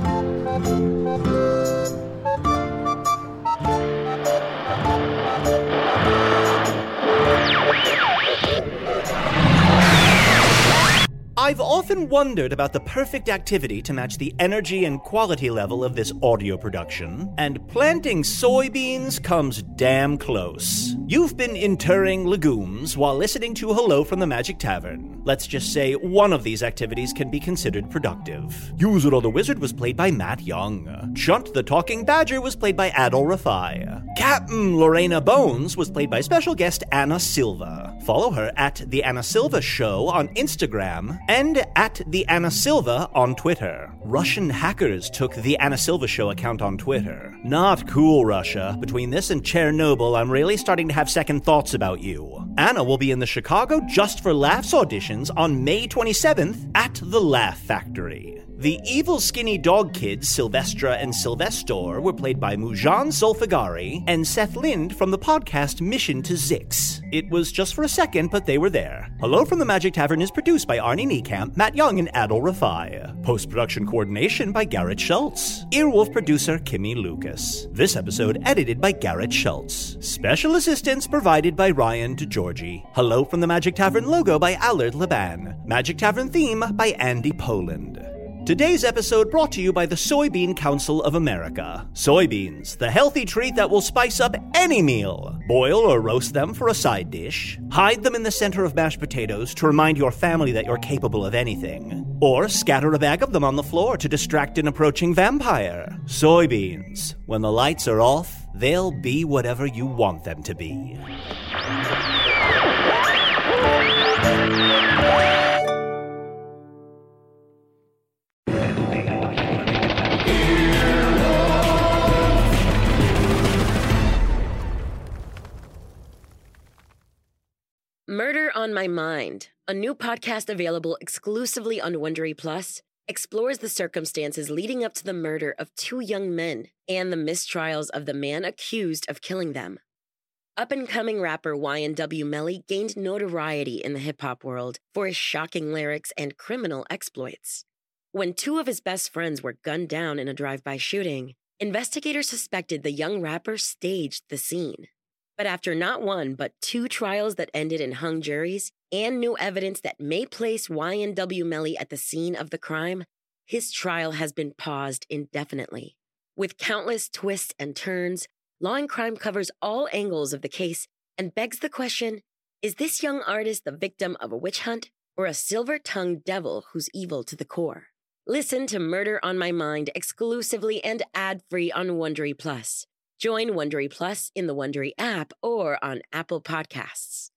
C: I've often wondered about the perfect activity to match the energy and quality level of this audio production, and planting soybeans comes damn close. You've been interring legumes while listening to Hello from the Magic Tavern. Let's just say one of these activities can be considered productive. Usador the Wizard was played by Matt Young. Chunt the Talking Badger was played by Adol Rafai. Captain Lorena Bones was played by special guest Anna Silva. Follow her at The Anna Silva Show on Instagram and at The Anna Silva on Twitter. Russian hackers took The Anna Silva Show account on Twitter. Not cool, Russia. Between this and Chernobyl, I'm really starting to have second thoughts about you. Anna will be in the Chicago Just for Laughs auditions on May twenty-seventh at the Laugh Factory. The evil skinny dog kids, Sylvestra and Sylvestor, were played by Mujan Zulfagari and Seth Lind from the podcast Mission to Zix. It was just for a second, but they were there. Hello from the Magic Tavern is produced by Arnie Niekamp, Matt Young, and Adol Rafai. Post-production coordination by Garrett Schultz. Earwolf producer Kimmy Lucas. This episode edited by Garrett Schultz. Special assistance provided by Ryan DeGiorgi. Hello from the Magic Tavern logo by Allard Laban. Magic Tavern theme by Andy Poland. Today's episode brought to you by the Soybean Council of America. Soybeans, the healthy treat that will spice up any meal. Boil or roast them for a side dish. Hide them in the center of mashed potatoes to remind your family that you're capable of anything. Or scatter a bag of them on the floor to distract an approaching vampire. Soybeans, when the lights are off, they'll be whatever you want them to be.
J: Murder on My Mind, a new podcast available exclusively on Wondery Plus, explores the circumstances leading up to the murder of two young men and the mistrials of the man accused of killing them. Up-and-coming rapper Y N W Melly gained notoriety in the hip-hop world for his shocking lyrics and criminal exploits. When two of his best friends were gunned down in a drive-by shooting, investigators suspected the young rapper staged the scene. But after not one, but two trials that ended in hung juries and new evidence that may place Y N W Melly at the scene of the crime, his trial has been paused indefinitely. With countless twists and turns, Law and Crime covers all angles of the case and begs the question, is this young artist the victim of a witch hunt or a silver-tongued devil who's evil to the core? Listen to Murder on My Mind exclusively and ad-free on Wondery Plus. Join Wondery Plus in the Wondery app or on Apple Podcasts.